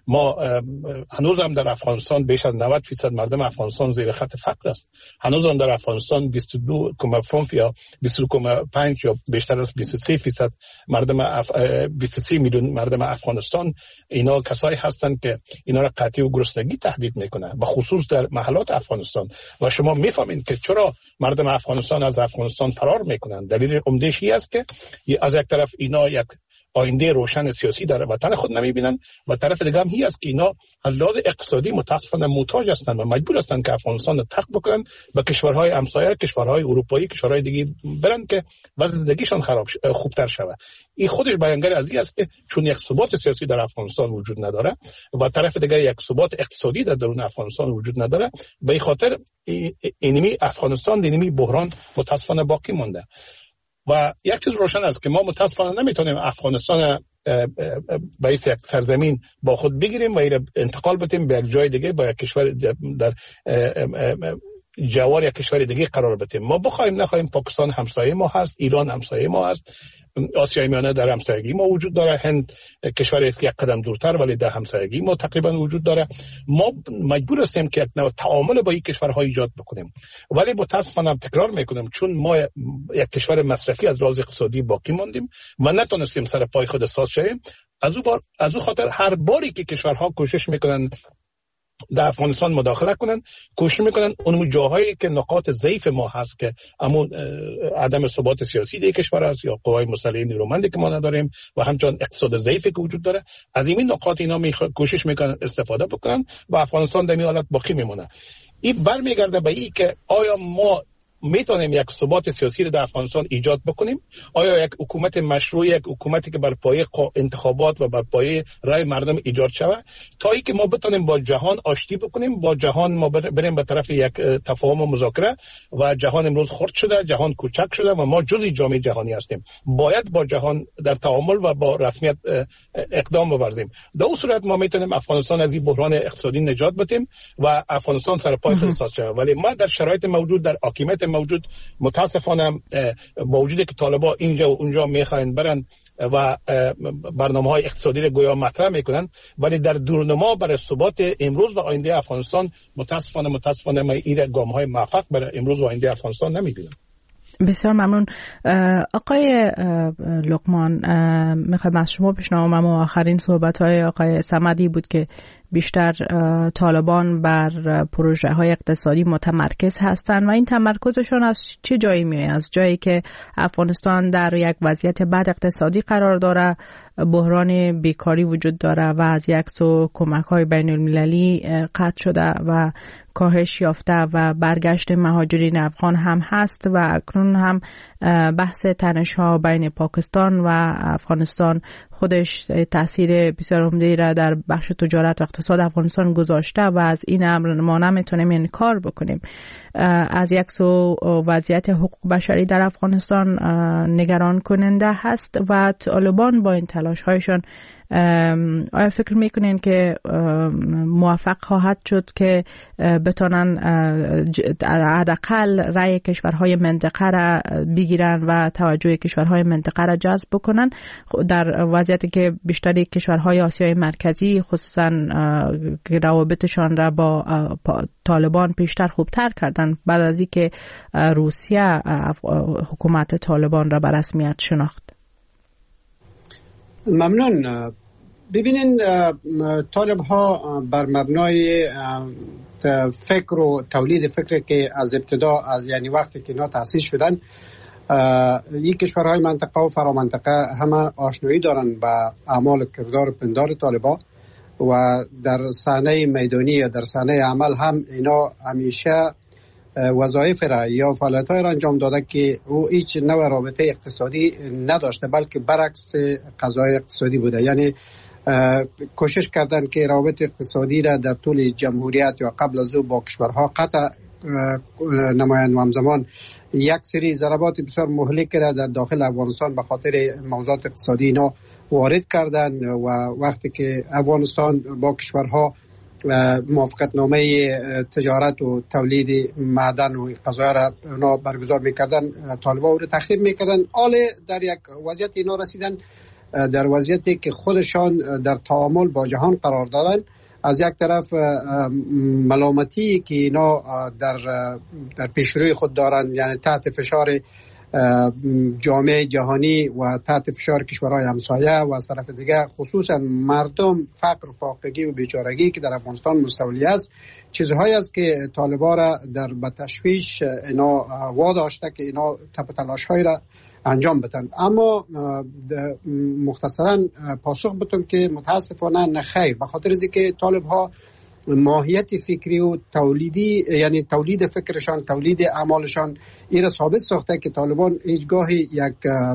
ما هنوز هم در افغانستان بیش از نود درصد مردم افغانستان زیر خط فقر است. هنوز هم در افغانستان بیست و دو و پنج یا بیست و دو و پنج یا بیشتر از بیست و سه درصد مردم اف... بیست و سه میلیون مردم افغانستان اینا کسایی هستند که اینا را قحطی و گرسنگی تهدید میکنه، به خصوص در محلات افغانستان. و شما میفهمید که چرا مردم افغانستان از افغانستان فرار میکنن. دلیل عمده‌اش این است که از یک طرف اینا یک آینده روشن سیاسی در وطن خود نمیبینن و طرف دیگه هم هی است که اینا از لحاظ اقتصادی متاسفانه محتاج هستند و مجبور هستند که افغانستان رو ترک بکنن به کشورهای همسایه، کشورهای اروپایی، کشورهای دیگه برن که وضع زندگیشان خراب خوبتر شود. این خودش بیانگر از این است که چون یک ثبات سیاسی در افغانستان وجود نداره و طرف دیگه یک ثبات اقتصادی در درون افغانستان وجود نداره، به این خاطر اینمی افغانستان اینمی بحران متاسفانه باقی مونده. و یک چیز روشن است که ما متاسفانه نمیتونیم افغانستان به یک سرزمین با خود بگیریم و این انتقال بدیم به یک جای دیگه، با یک کشور در جوار یک کشور دیگه قرار بدیم. ما بخوایم نخوایم پاکستان همسایه ما هست، ایران همسایه ما هست، آسیای میانه در همسایگی ما وجود داره، هند کشور یک قدم دورتر ولی در همسایگی ما تقریبا وجود داره. ما مجبور هستیم که یک نوع تعامل با این کشورها ایجاد بکنیم، ولی متاسفانه تکرار میکنم چون ما یک کشور مصرفی از لحاظ اقتصادی باقی ماندیم و نتونستیم سر پای خود اساس شویم. از او بار از او خاطر هر باری که کشورها کوشش میکنن در افغانستان مداخله کنن، کوشش میکنن اون جاهایی که نقاط ضعیف ما هست که همون عدم ثبات سیاسی در کشور است یا قوای مسلحه نیرومندی که ما نداریم و همچنان اقتصاد ضعیفی که وجود داره، از این نقاط اینا می کوشش میکنن استفاده بکنن و افغانستان در این حالت باقی میمونه. این برمیگرده به این که آیا ما میتونیم یک ثبات سیاسی رو در افغانستان ایجاد بکنیم؟ آیا یک حکومت مشروع، یک حکومتی که بر پایه انتخابات و بر پایه رای مردم ایجاد شود تا ای که ما بتونیم با جهان آشتی بکنیم، با جهان ما بریم به طرف یک تفاهم و مذاکره؟ و جهان امروز خرد شده، جهان کوچک شده و ما جزئی جامعه جهانی هستیم. باید با جهان در تعامل و با رسمیت اقدام بورزیم. در اون صورت ما میتونیم افغانستان از این بحران اقتصادی نجات بدیم و افغانستان سر پای خود اساس شود. ولی ما در شرایط موجود، در حاکمیت موجود، متاسفانه با وجودی که طالبان اینجا و اونجا میخواین برن و برنامه‌های اقتصادی رو گویا مطرح میکنن، ولی در دورنما برای ثبات امروز و آینده افغانستان متاسفانه متاسفانه ما این گام‌های موفق برای امروز و آینده افغانستان نمیبینم. بسیار ممنون. آقای لقمان، میخوایم از شما بشنوم، اما آخرین صحبت‌های آقای صمدی بود که بیشتر طالبان بر پروژه های اقتصادی متمرکز هستند و این تمرکزشون از چه جایی میاد؟ از جایی که افغانستان در یک وضعیت بد اقتصادی قرار داره، بحران بیکاری وجود داره و از یک سو کمک های بین المللی قطع شده و کاهش یافته و برگشت مهاجرین افغان هم هست و اکنون هم بحث تنش ها بین پاکستان و افغانستان خودش تاثیر بسیار عمده‌ای را در بخش تجارت و اقتصاد افغانستان گذاشته و از این امر ما نمیتونیم انکار بکنیم. از یک سو وضعیت حقوق بشری در افغانستان نگران کننده هست و طالبان با این تلاش هایشان آیا فکر میکنین که موفق خواهد شد که بتونن حداقل رأی کشورهای منطقه را بگیرن و توجه کشورهای منطقه را جذب بکنن در وضعیتی که بیشتری کشورهای آسیای مرکزی خصوصا روابطشان را با طالبان پیشتر خوبتر کردن بعد از اینکه روسیه حکومت طالبان را به رسمیت شناخت؟ ممنون. ببینین طالب ها بر مبنای فکر و تولید فکر که از ابتدا از یعنی وقتی که اینا تأسیس شدن یک کشورهای منطقه و فرامنطقه همه آشنایی دارن با اعمال کردار و پندار طالبان و در صحنه میدانی یا در صحنه عمل هم اینا همیشه وظایف را یا فعالیت‌های را انجام داده که او هیچ نوع رابطه اقتصادی نداشته بلکه برعکس قضای اقتصادی بوده. یعنی کوشش کردن که روابط اقتصادی را در طول جمهوریت یا قبل از او با کشورها قطع نمایند و همزمان یک سری ضربات بسیار مهلک را در داخل افغانستان به خاطر موضوعات اقتصادی اینا وارد کردن و وقتی که افغانستان با کشورها موافقت نامه تجارت و تولید معدن و غذا را اونا برگزار میکردن، طالبان رو تخریب میکردن. حال در یک وضعیت اینا رسیدن در وضعیتی که خودشان در تعامل با جهان قرار دارن. از یک طرف ملامتی که اینا در در پیشروی خود دارن، یعنی تحت فشار جامعه جهانی و تحت فشار کشورهای همسایه، و از طرف دیگه خصوصا مردم فقر، فاقگی و بیچارگی که در افغانستان مستولی است، چیزهایی است که طالبان را در به تشویش اینا واداشته که اینا تپ تلاش‌هایی را انجام بدن. اما مختصرا پاسخ بدم که متاسفانه نه خیر، به خاطر اینکه طالب ها ماهیت فکری و تولیدی، یعنی تولید فکرشان، تولید اعمالشان این را ثابت ساخته که طالبان هیچگاه یک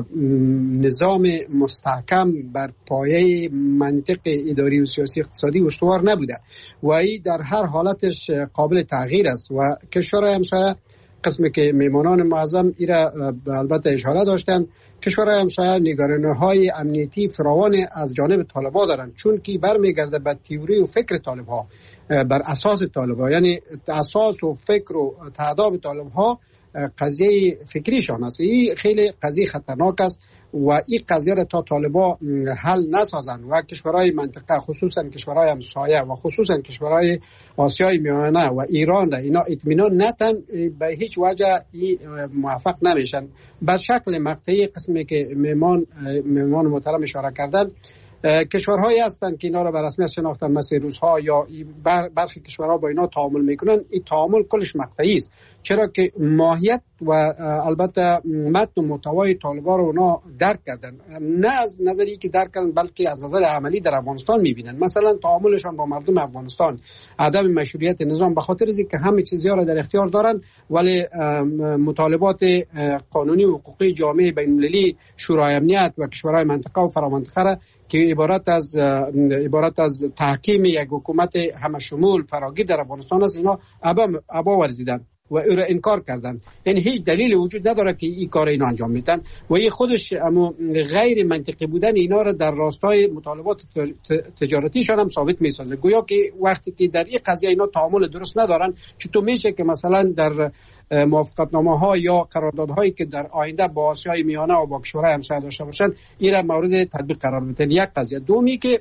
نظام مستحکم بر پایه منطق اداری و سیاسی اقتصادی استوار نبوده و این در هر حالتش قابل تغییر است. و کشورهای همسایه قسمی که میمانان معظم ایره البته اشاره داشتن، کشورهای همسایه نگرانی‌های امنیتی فراوان از جانب طالبان دارن، چون که برمیگرده به تئوری و فکر طالب‌ها، بر اساس طالب‌ها، یعنی اساس و فکر و تعداد طالب‌ها قضیه فکریشان است. این خیلی قضیه خطرناک است و این قضیه را تا طالبان حل نسازن و کشورهای منطقه، خصوصا کشورهای همسایه و خصوصا کشورهای آسیای میانه و ایران را اینا اطمینان نتن، به هیچ وجه موفق نمیشن. به شکل مقطعی قسمی که میمان میمان محترم اشاره کردن، کشورهایی هستند که اینا را به رسمیت شناختن، مثل روس‌ها یا برخی کشورها با اینا تعامل میکنن. این تعامل کلش مقطعی است، چرا که ماهیت و البته متن و محتوای طالبان رو اونا درک کردن، نه از نظری که درک کردن بلکه از نظر عملی در افغانستان میبینن. مثلا تعاملشان با مردم افغانستان، عدم مشروعیت نظام، به خاطر اینکه همه چیزها را در اختیار دارن ولی مطالبات قانونی و حقوقی جامعه بین‌المللی، شورای امنیت و کشورهای منطقه و فرامنطقه را که عبارت از عبارت از تحکیم یک حکومت همه شمول فراگیر در افغانستان است، اینا ابا ابا ورزیدن و او را انکار کردن. یعنی هیچ دلیلی وجود نداره که این کار اینا انجام میدن و این خودش اما غیر منطقی بودن اینا را در راستای مطالبات تجارتیشان هم ثابت میسازه. گویا که وقتی که در این قضیه اینا تعامل درست ندارن، چطور میشه که مثلا در موافقتنامه ها یا قراردادهایی که در آینده با آسیای میانه و با کشورهای همسایه داشته باشن این را مورد تطبیق قرار بدن؟ یک قضیه. دومی که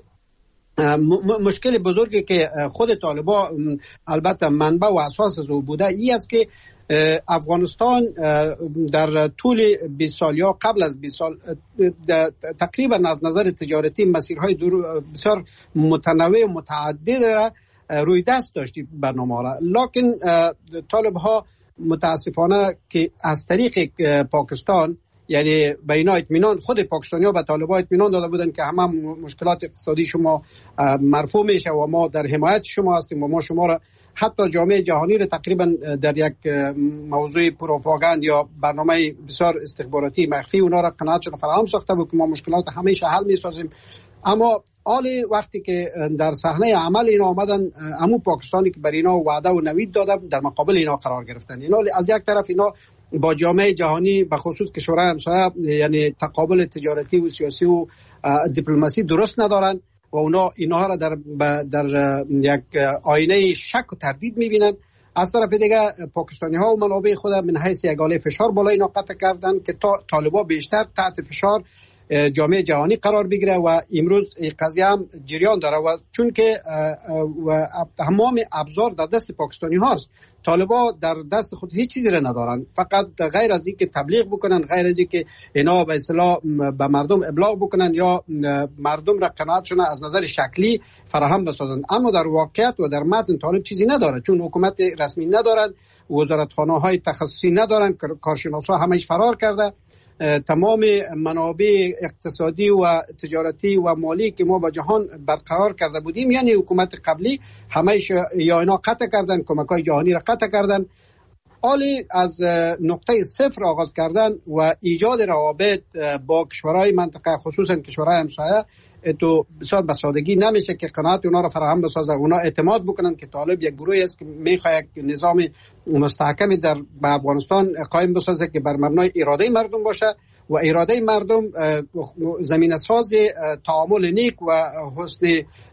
مشکل بزرگی که خود طالبان البته منبع و اساس از او بوده این است که افغانستان در طول بیست سال یا قبل از بیست سال تقریبا از نظر تجارتی مسیرهای بسیار متنوع و متعدد را روی دست داشتی برنامه را، لکن طالب ها متاسفانه که از طریق پاکستان، یعنی به اینا اطمینان، خود پاکستانی ها به طالبان اطمینان داده بودن که همه مشکلات اقتصادی شما مرفوع میشه و ما در حمایت شما هستیم و ما شما را، حتی جامعه جهانی را تقریبا در یک موضوع پروپاگاند یا برنامه بسیار استخباراتی مخفی اونا را قناعتشون فراهم ساخته بود که ما مشکلات همیشه حل میسازیم. اما حال وقتی که در صحنه عمل اینا آمدن، همون پاکستانی که بر اینا وعده و نوید داده در مقابل اینا قرار گرفتن. اینا از یک طرف اینا با جامعه جهانی به خصوص کشورهای همسایه یعنی تقابل تجارتی و سیاسی و دیپلماسی درست ندارن و اونا اینها را در در یک آینه شک و تردید میبینن. از طرف دیگه پاکستانی ها و منابع خود من حیث یک آله فشار بالا اینا قطع کردن که تا طالبان بیشتر تحت فشار جامعه جهانی قرار بگیره و امروز قضیه هم جریان داره و چون که و تمام ابزار در دست پاکستانی هاست، طالبان در دست خود هیچ چیزی را ندارن، فقط غیر از این که تبلیغ بکنن، غیر از این که اینا به اصطلاح به مردم ابلاغ بکنن یا مردم را قناعتشون از نظر شکلی فراهم بسازن. اما در واقعیت و در متن طالب چیزی نداره، چون حکومت رسمی ندارن، وزارتخانه های تخصصی ندارن، کارشناسا همش فرار کرده. تمام منابع اقتصادی و تجارتی و مالی که ما با جهان برقرار کرده بودیم، یعنی حکومت قبلی، همهش یا اینا قطع کردن، کمک‌های جهانی را قطع کردن. حالی از نقطه صفر آغاز کردن و ایجاد روابط با کشورهای منطقه، خصوصا کشورهای همسایه، تو بسیار به سادگی نمیشه که قناعت اونا را فراهم بسازه، اونا اعتماد بکنن که طالب یک گروهی است که میخواد یک نظام مستحکمی در به افغانستان قائم بسازه که بر مبنای اراده مردم باشه و اراده مردم زمین ساز تعامل نیک و حسن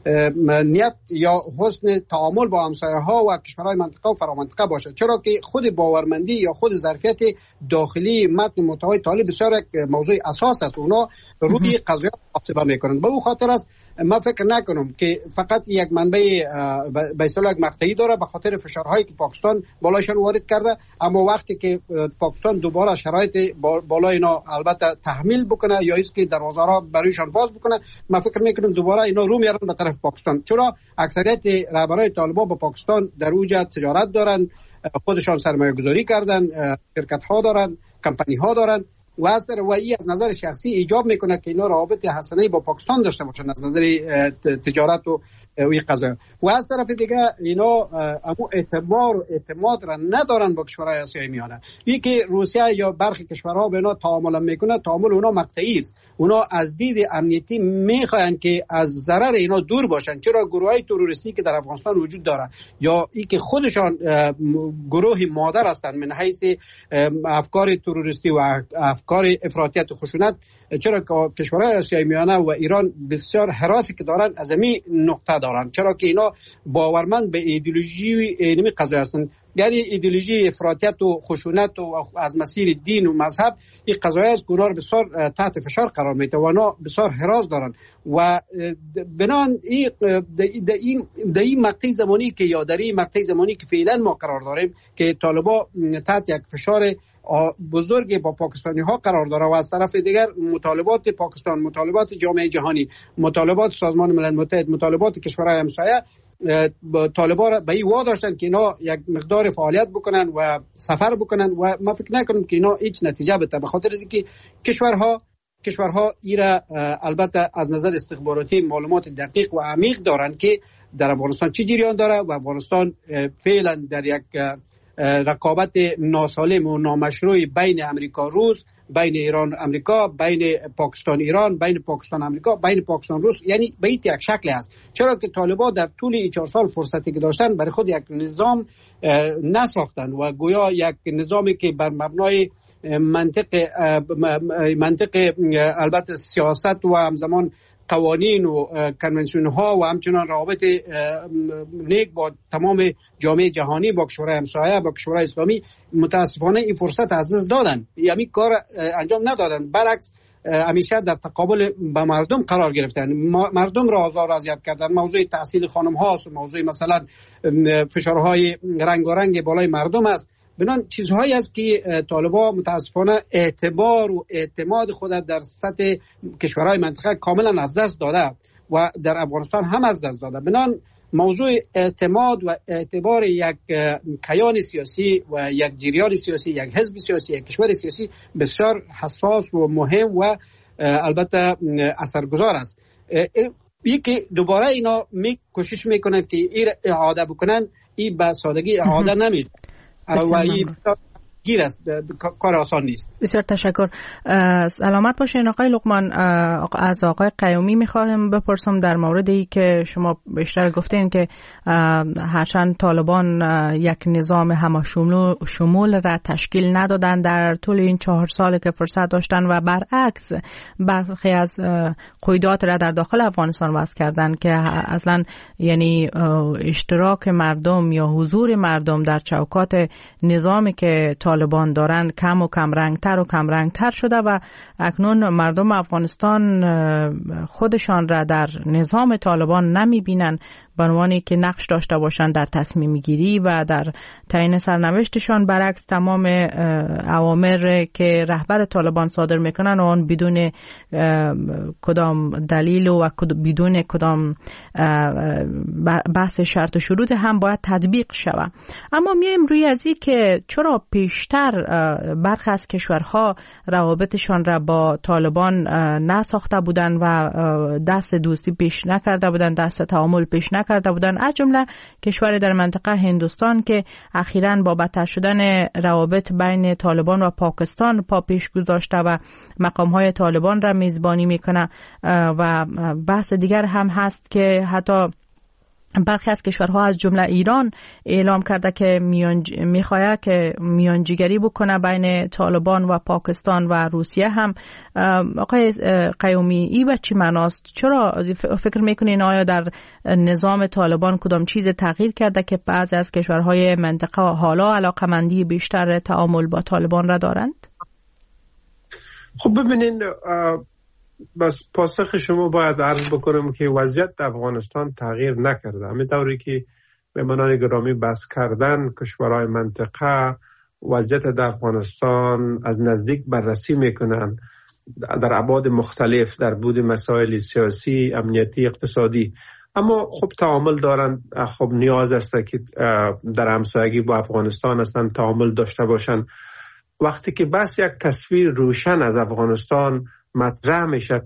نیت یا حسن تعامل با همسایه ها و کشورهای منطقه و فرامنطقه باشد، چرا که خود باورمندی یا خود ظرفیت داخلی متن محتوای طالب بسیار موضوع اساس است. اونا روی قضایا محاسبه میکنند. به او خاطر است من فکر نکنم که فقط یک منبع به اصطلاح مقطعی داره به خاطر فشارهایی که پاکستان بالایشان وارد کرده، اما وقتی که پاکستان دوباره شرایط بالای اینا البته تحمیل بکنه یا است که دروازه‌ها برایشان باز بکنه، من فکر میکنم دوباره اینا رو میارن به طرف پاکستان، چرا اکثریت رهبرای طالبان با پاکستان در اوج تجارت دارن، خودشان سرمایه گذاری کردن، شرکت ها دارن، کمپانی ها دارن و از در وی از نظر شخصی ایجاب میکنه که اینا روابط حسنه با پاکستان داشته باشن از نظر تجارت و وی قضایا. و از طرف دیگه اینا امو اعتبار و اعتماد را ندارن با کشورهای آسیای میانه. یکی روسیه یا برخی کشورها به اینا تعامل میکنه، تعامل اونا مقطعی است. اونا از دید امنیتی میخواین که از ضرر اینا دور باشن، چرا گروهای تروریستی که در افغانستان وجود داره یا ای که خودشان گروه مادر هستند من حیث افکار تروریستی و افکار افراطیت و خشونت، چرا که کشورهای آسیای میانه و ایران بسیار حراسی که دارن از این نقطه دارن، چرا که اینا باورمند به ایدئولوژی اینمی قضایا هستند. یعنی ایدئولوژی افراطیت و خشونت و از مسیر دین و مذهب این قضایا است، گناه بسیار تحت فشار قرار میده و اونا بسیار حراس دارن و بنان این در این در این مقطع زمانی که یا در این مقطع زمانی که فعلا ما قرار داریم که طالبان تحت یک فشار بزرگی با پاکستانی ها قرار داره و از طرف دیگر مطالبات پاکستان، مطالبات جامعه جهانی، مطالبات سازمان ملل متحد، مطالبات کشورهای همسایه طالبان را به این وا داشتن که اینا یک مقدار فعالیت بکنن و سفر بکنن و ما فکر نکنم که اینا هیچ نتیجه بده، به خاطر اینکه کشورها کشورها ایرا البته از نظر استخباراتی معلومات دقیق و عمیق دارن که در افغانستان چه جریان داره و افغانستان فعلا در یک رقابت ناسالم و نامشروع بین امریکا روس، بین ایران امریکا، بین پاکستان ایران، بین پاکستان امریکا، بین پاکستان روس، یعنی به این یک شکل است. چرا که طالبان در طول این چهار سال فرصتی که داشتن برای خود یک نظام نساختن و گویا یک نظامی که بر مبنای منطق منطق البته سیاست و همزمان قوانین و کنونسیون ها و همچنان روابط نیک با تمام جامعه جهانی، با کشورهای همسایه، با کشورهای اسلامی، متاسفانه این فرصت از دست دادن، یعنی کار انجام ندادن، برعکس همیشه در تقابل با مردم قرار گرفتن، مردم را آزار و اذیت کردن. موضوع تحصیل خانم هاست، موضوع مثلا فشارهای رنگارنگ بالای مردم است. بنان چیزهایی است که طالبان متاسفانه اعتبار و اعتماد خود در سطح کشورهای منطقه کاملا از دست داده و در افغانستان هم از دست داده. بنان موضوع اعتماد و اعتبار یک کیان سیاسی و یک جریان سیاسی، یک حزب سیاسی، یک کشور سیاسی بسیار حساس و مهم و البته اثرگذار است. یکی دوباره اینا می کوشش میکنند که این اعاده بکنن، این به سادگی اعاده نمیشه و این گیر است، کار آسان نیست. بسیار تشکر. سلامت باشین آقای لقمان. از آقای قیومی میخواهم بپرسم در موردی که شما بیشتر گفتین که هرچند طالبان یک نظام همشمول را تشکیل ندادن در طول این چهار سال که فرصت داشتن و برعکس برخی از قیودات را در داخل افغانستان وضع کردن که اصلا یعنی اشتراک مردم یا حضور مردم در چوکات نظامی که طالبان دارند کم و کم رنگتر و کم رنگتر شده و اکنون مردم افغانستان خودشان را در نظام طالبان نمی بینن به عنوانی که نقش داشته باشند در تصمیم گیری و در تعیین سرنوشتشان، برعکس تمام اوامر که رهبر طالبان صادر میکنن اون بدون کدام دلیل و بدون کدام بحث شرط و شروط هم باید تطبیق شود. اما میایم روی از این که چرا پیشتر برخی از کشورها روابطشان را با طالبان نساخته بودند و دست دوستی پیش نکرده بودند، دست تعامل پیش نکرده کرده بودن، از جمله کشور در منطقه هندوستان که اخیراً با بدتر شدن روابط بین طالبان و پاکستان پا پیش گذاشته و مقام‌های طالبان را میزبانی میکنه و بحث دیگر هم هست که حتی برخی از کشورها از جمله ایران اعلام کرده که میانج... میخواهد که میانجیگری بکنه بین طالبان و پاکستان و روسیه هم. آقای قیومی ای به چی معناست؟ چرا فکر میکنین آیا در نظام طالبان کدام چیز تغییر کرده که بعضی از کشورهای منطقه حالا علاقمندی بیشتر تعامل با طالبان را دارند؟ خب ببینین، بس پاسخ شما باید عرض بکنم که وضعیت در افغانستان تغییر نکرده. همین طوری که مهمانان گرامی بحث کردن، کشورهای منطقه وضعیت در افغانستان از نزدیک بررسی میکنن در ابعاد مختلف، در بود مسائل سیاسی، امنیتی، اقتصادی، اما خب تعامل دارن. خب نیاز است که در همسایگی با افغانستان هستن تعامل داشته باشن. وقتی که بس یک تصویر روشن از افغانستان مطرح میشه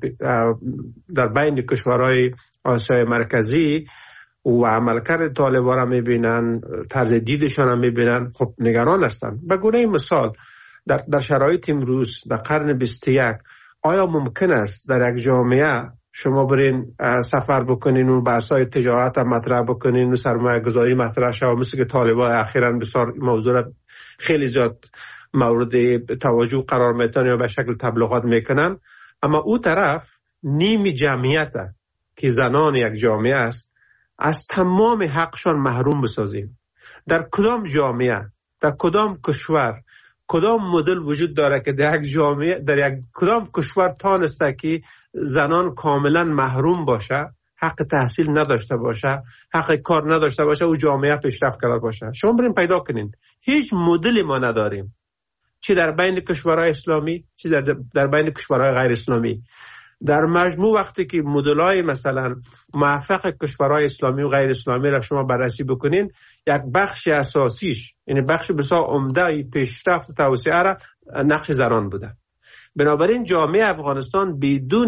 در بین کشورهای آسیای مرکزی و عملکرد طالبان را میبینن، طرز دیدشان را میبینن، خب نگران هستن. به گونه مثال در, در شرایط امروز در قرن بیست و یک آیا ممکن است در یک جامعه شما برین سفر بکنین و بحث‌های تجارت مطرح بکنین و سرمایه گذاری مطرح شود، مثل که طالبان اخیراً بسیار موضوع خیلی زیاد مورد توجه قرار میتن یا به شکل تبلیغات میکنن، اما او طرف نیمی جمعیت که زنان یک جامعه است از تمام حقشان محروم بسازیم؟ در کدام جامعه، در کدام کشور، کدام مدل وجود داره که در یک جامعه، در یک کدام کشور تانسته که زنان کاملا محروم باشه، حق تحصیل نداشته باشه، حق کار نداشته باشه، او جامعه پیشرفت کرده باشه؟ شما برین پیدا کنین. هیچ مدلی ما نداریم، چی در بین کشورهای اسلامی، چی در, در بین کشورهای غیر اسلامی. در مجموع وقتی که مدل‌های مثلا موفق کشورهای اسلامی و غیر اسلامی را شما بررسی بکنین، یک بخش اساسیش، یعنی بخش بسیار عمده پیشرفت و توسعه را نقش زنان بوده. بنابراین جامعه افغانستان بدون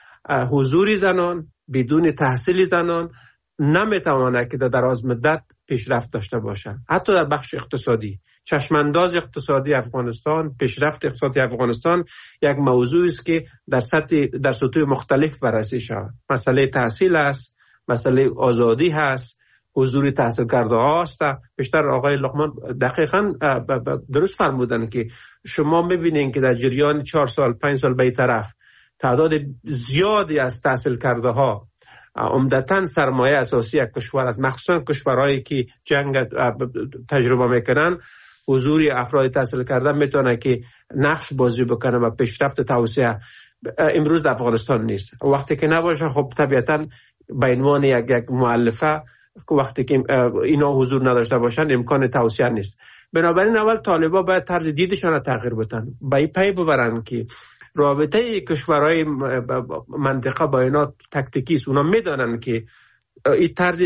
حضور زنان، بدون تحصیل زنان نمیتواند که در دراز مدت پیشرفت داشته باشد. حتی در بخش اقتصادی، چشمانداز اقتصادی افغانستان، پیشرفت اقتصادی افغانستان یک موضوعی است که در سطح در سطوح مختلف بررسی شود. مسئله تحصیل است، مسئله آزادی هست، حضور تحصیل کرده هاست. بیشتر آقای لقمان دقیقاً درست فرمودن که شما میبینین که در جریان چهار سال پنج سال به طرف تعداد زیادی از تحصیل کرده ها، عمدتاً سرمایه اساسی یک کشور است، مخصوصاً کشورهایی که جنگ تجربه میکنن، حضور افراد تحصیل کرده میتونه که نقش بازی بکنه و پیشرفت توسعه. امروز در افغانستان نیست. وقتی که نباشه خب طبیعتاً به عنوان یک یک مؤلفه، وقتی که اینا حضور نداشته باشن امکان توسعه نیست. بنابراین اول طالبان باید طرز دیدشان را تغییر بدن، به این پی ببرن که رابطه کشورهای منطقه با اینا تکتیکی است. اونا میدانن که این طرز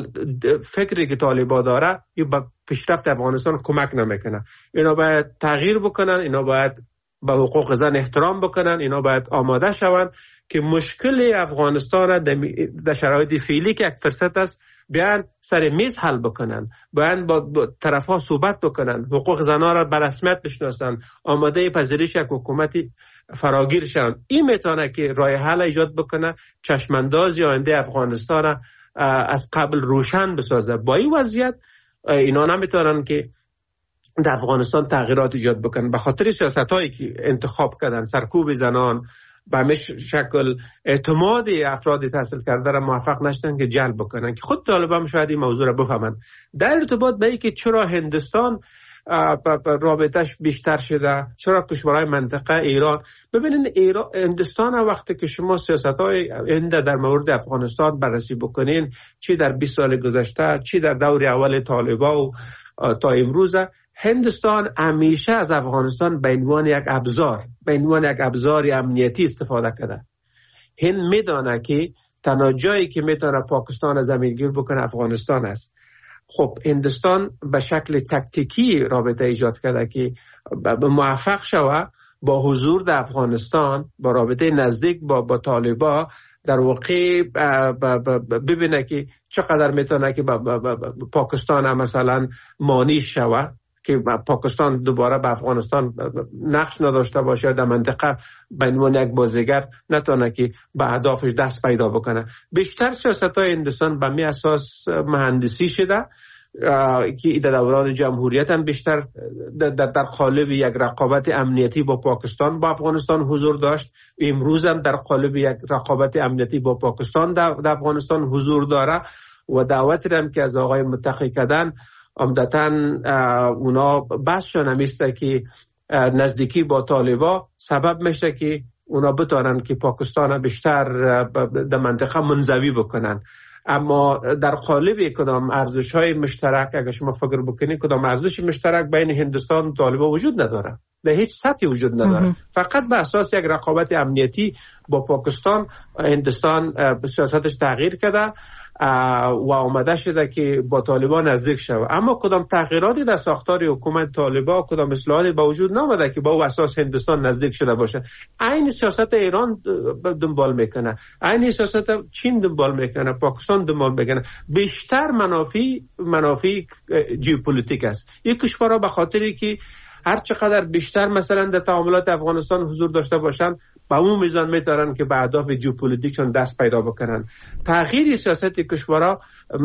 فکری که طالبان داره این به پیشرفت افغانستان کمک نمیکنه. اینا باید تغییر بکنن، اینا باید به حقوق زن احترام بکنن، اینا باید آماده شوند که مشکل افغانستان را در شرایط فعلی که یک فرصت است بیان سر میز حل بکنن، بیان با طرفها صحبت بکنن، حقوق زنان را به رسمیت بشناسن، آماده پذیرش یک حکومتی فراگیر شون. این میتونه که راه حل ایجاد بکنه، چشمانداز آینده افغانستان را از قبل روشن بسازه. با این وضعیت اینا نمیتونن که در افغانستان تغییرات ایجاد بکنن. به خاطر سیاستایی که انتخاب کردن، سرکوب زنان، به همش شکل اعتماد افراد تحصیل کرده را موفق نشدن که جلب بکنن، که خود طالبان شاید این موضوع را بفهمن. در ارتباط به اینکه چرا هندستان رابطش بیشتر شده، چرا کشورهای منطقه ایران، ببینید ایران هندستان وقتی که شما سیاست‌های هند در مورد افغانستان بررسی بکنین، چی در بیست سال گذشته، چی در دور اول طالبان و تا امروز، هندستان همیشه از افغانستان به عنوان یک ابزار، به عنوان یک ابزار امنیتی استفاده کرده. هند میدانه که تنها جایی که میتونه پاکستان زمینگیر بکنه افغانستان است. خب هندستان به شکل تکتیکی رابطه ایجاد کرده که موفق شود با حضور در افغانستان، با رابطه نزدیک با با طالبان، در واقع ببینه که چقدر میتونه که با, با, با, با پاکستان هم مثلا مانی شود. که پاکستان دوباره به افغانستان نقش نداشته باشه، در منطقه به عنوان یک بازیگر نتونه که به اهدافش دست پیدا بکنه. بیشتر سیاست‌های هندوستان به می اساس مهندسی شده که در دوران جمهوریت هم بیشتر در, در قالب یک رقابت امنیتی با پاکستان با افغانستان حضور داشت. امروز هم در قالب یک رقابت امنیتی با پاکستان در, در افغانستان حضور داره و دعوتی هم که از آقای متقی کردن عمدتاً اونا بحثشان همیسته که نزدیکی با طالبا سبب میشه که اونا بتانن که پاکستان بیشتر در منطقه منزوی بکنن. اما در قالب کدام ارزش‌های مشترک اگر شما فکر بکنید کدام ارزش مشترک بین هندوستان و طالبان وجود نداره، در هیچ سطحی وجود نداره. فقط به اساس یک رقابت امنیتی با پاکستان هندوستان سیاستش تغییر کرده و آمده شده که با طالبان نزدیک شود. اما کدام تغییراتی در ساختار حکومت طالبان کدام اصلاحاتی با وجود نامده که با او اساس هندوستان نزدیک شده باشه. عین سیاست ایران دنبال میکنه، عین سیاست چین دنبال میکنه، پاکستان دنبال میکنه. بیشتر منافع منافع ژئوپلیتیک است. یک کشورها به خاطری که هر چقدر بیشتر مثلا در تعاملات افغانستان حضور داشته باشن با اون میزان میتونن که به اهداف ژئوپلیتیکشون دست پیدا بکنن. تغییر سیاست کشورها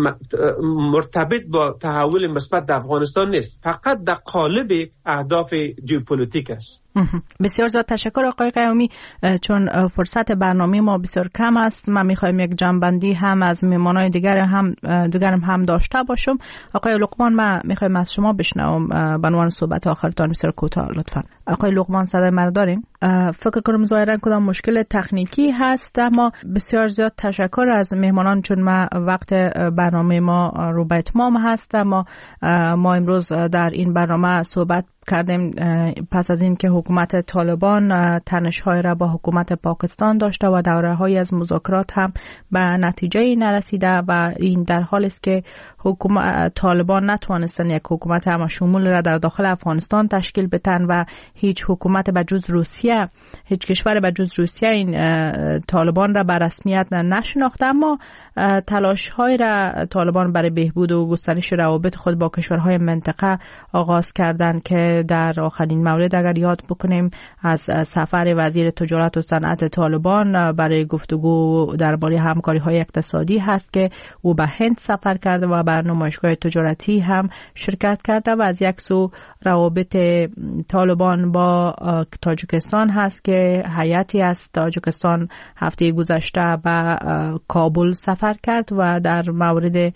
مرتبط با تحول مثبت در افغانستان نیست، فقط در قالب اهداف ژئوپلیتیک است. بسیار زیاد تشکر آقای قیومی. چون فرصت برنامه ما بسیار کم است، من میخوایم یک جنبندی هم از میهمانای دیگر هم دیگرم هم داشته باشم. آقای لقمان من میخوایم از شما بشنوم به عنوان صحبت آخرتان بسیار کوتاه لطفا. آقای لقمان صدای من دارین؟ فکر کنم ظاهرا کدام مشکل تکنیکی هست، اما بسیار زیاد تشکر از میهمانان چون ما وقت برنامه ما رو به اتمام هست. اما ما امروز در این برنامه صحبت کردیم پس از این که حکومت طالبان تنش‌های را با حکومت پاکستان داشته و دوره‌های از مذاکرات هم به نتیجه نرسیده و این در حالی است که حکومت طالبان نتوانستن یک حکومت همشمول را در داخل افغانستان تشکیل بدن و هیچ حکومت بجز روسیه، هیچ کشور بجز روسیه این طالبان را به رسمیت نشناخته. اما تلاش‌های را طالبان برای بهبود و گسترش روابط خود با کشورهای منطقه آغاز کردند که در آخرین مورد اگر یاد بکنیم از سفر وزیر تجارت و صنعت طالبان برای گفتگو درباره همکاری‌های اقتصادی هست که او به هند سفر کرده و بر نمایشگاه تجارتی هم شرکت کرده و از یک سو روابط طالبان با تاجیکستان هست که هیئتی از تاجیکستان هفته گذشته به کابل سفر کرد و در مورد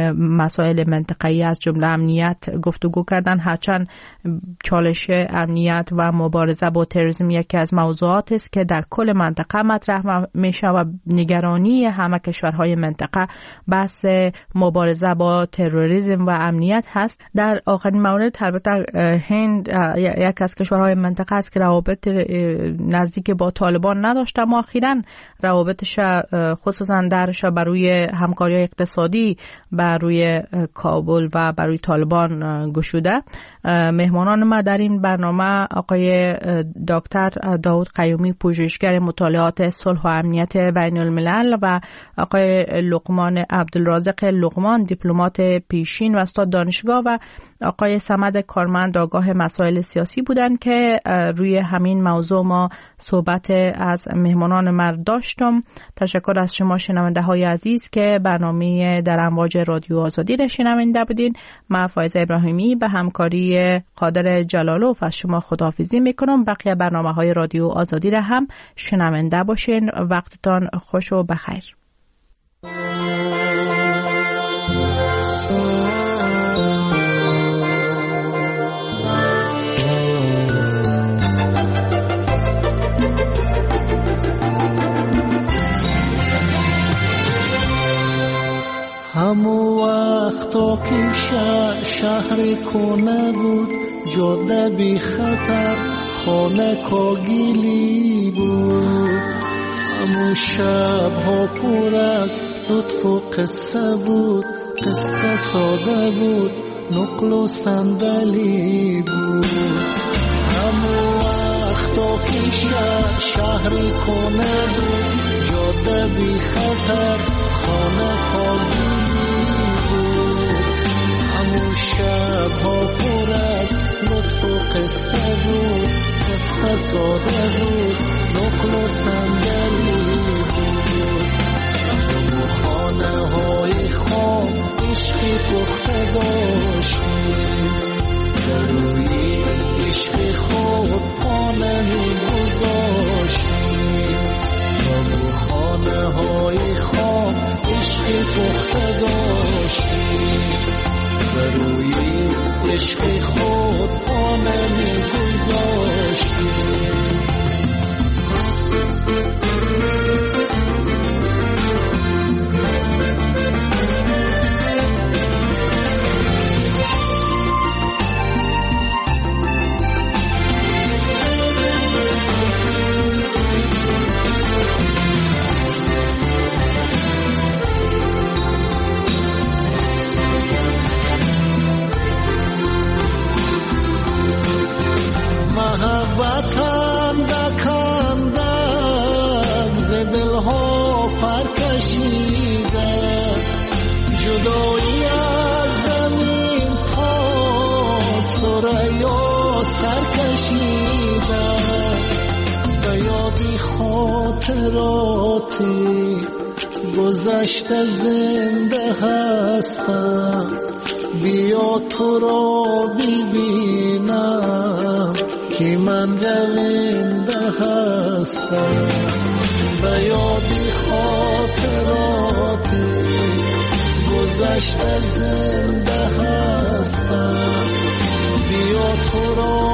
مسائل منطقه‌ای از جمله امنیت گفتگو کردن. هرچند چالش امنیت و مبارزه با تروریسم یکی از موضوعات است که در کل منطقه مطرح میشه و نگرانی همه کشورهای منطقه بحث مبارزه با تروریسم و امنیت هست. در آخرین مورد البته هند یک از کشورهای منطقه است که روابط نزدیک با طالبان نداشته، اما اخیراً روابطش خصوصا درش بر روی همکاری اقتصادی بر روی کابل و بر روی طالبان گشوده. مهمانان ما در این برنامه آقای دکتر داود قیومی پژوهشگر مطالعات صلح و امنیت بین الملل و آقای لقمان عبدالرازق لقمان دیپلمات پیشین و استاد دانشگاه و آقای صمد کارمند آگاه مسائل سیاسی بودند که روی همین موضوع ما صحبت از مهمانان ما داشتم. تشکر از شما شنونده های عزیز که برنامه در امواج رادیو آزادی را شنونده بودین. من فایزه ابراهیمی به همکاری قادر جلالوف از شما خداحافظی میکنم. بقیه برنامه های رادیو آزادی را هم شنونده باشین. وقتتان خوش و بخیر. همو وقتا که شهر, شهر کنه بود، جاده بی خطر، خانه کاگیلی بود. همو شب ها پر از لطف و قصه بود، قصه ساده بود، نقل و صندلی بود. همو وقتا که شهر, شهر کنه بود، جاده بی خطر، خانه کاگیلی بود. همو شب ها پر از قصه بود، قصه ساده بود، نقل و صندلی بود. اما خانه های خام عشقی پخته داشتیم، در روی عشق خود خانه می گذاشتیم. اما خانه های خام عشقی پخته داشتیم، در روی عشق خود خانه می گذاشتیم. محبتم دکندم ز دلها پر کشیده، جدایی از زمین تا ثریا سر کشیده. به یادی خاطراتی گذشته زنده هستم، بیا تو را ببینم که من رونده هستم. به یادی خاطراتی گذشته زنده هستم، بیا تو را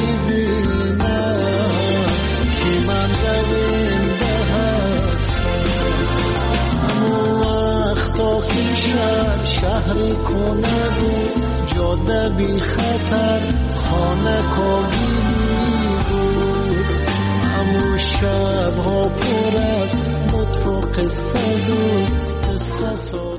ببینم که من رونده هستم. همون وقتا که شهر شهری کنه بود، جاده بی خطر خانه کاغیلی بود. همون شبها پر از لطف و قصه بود، قصه ساده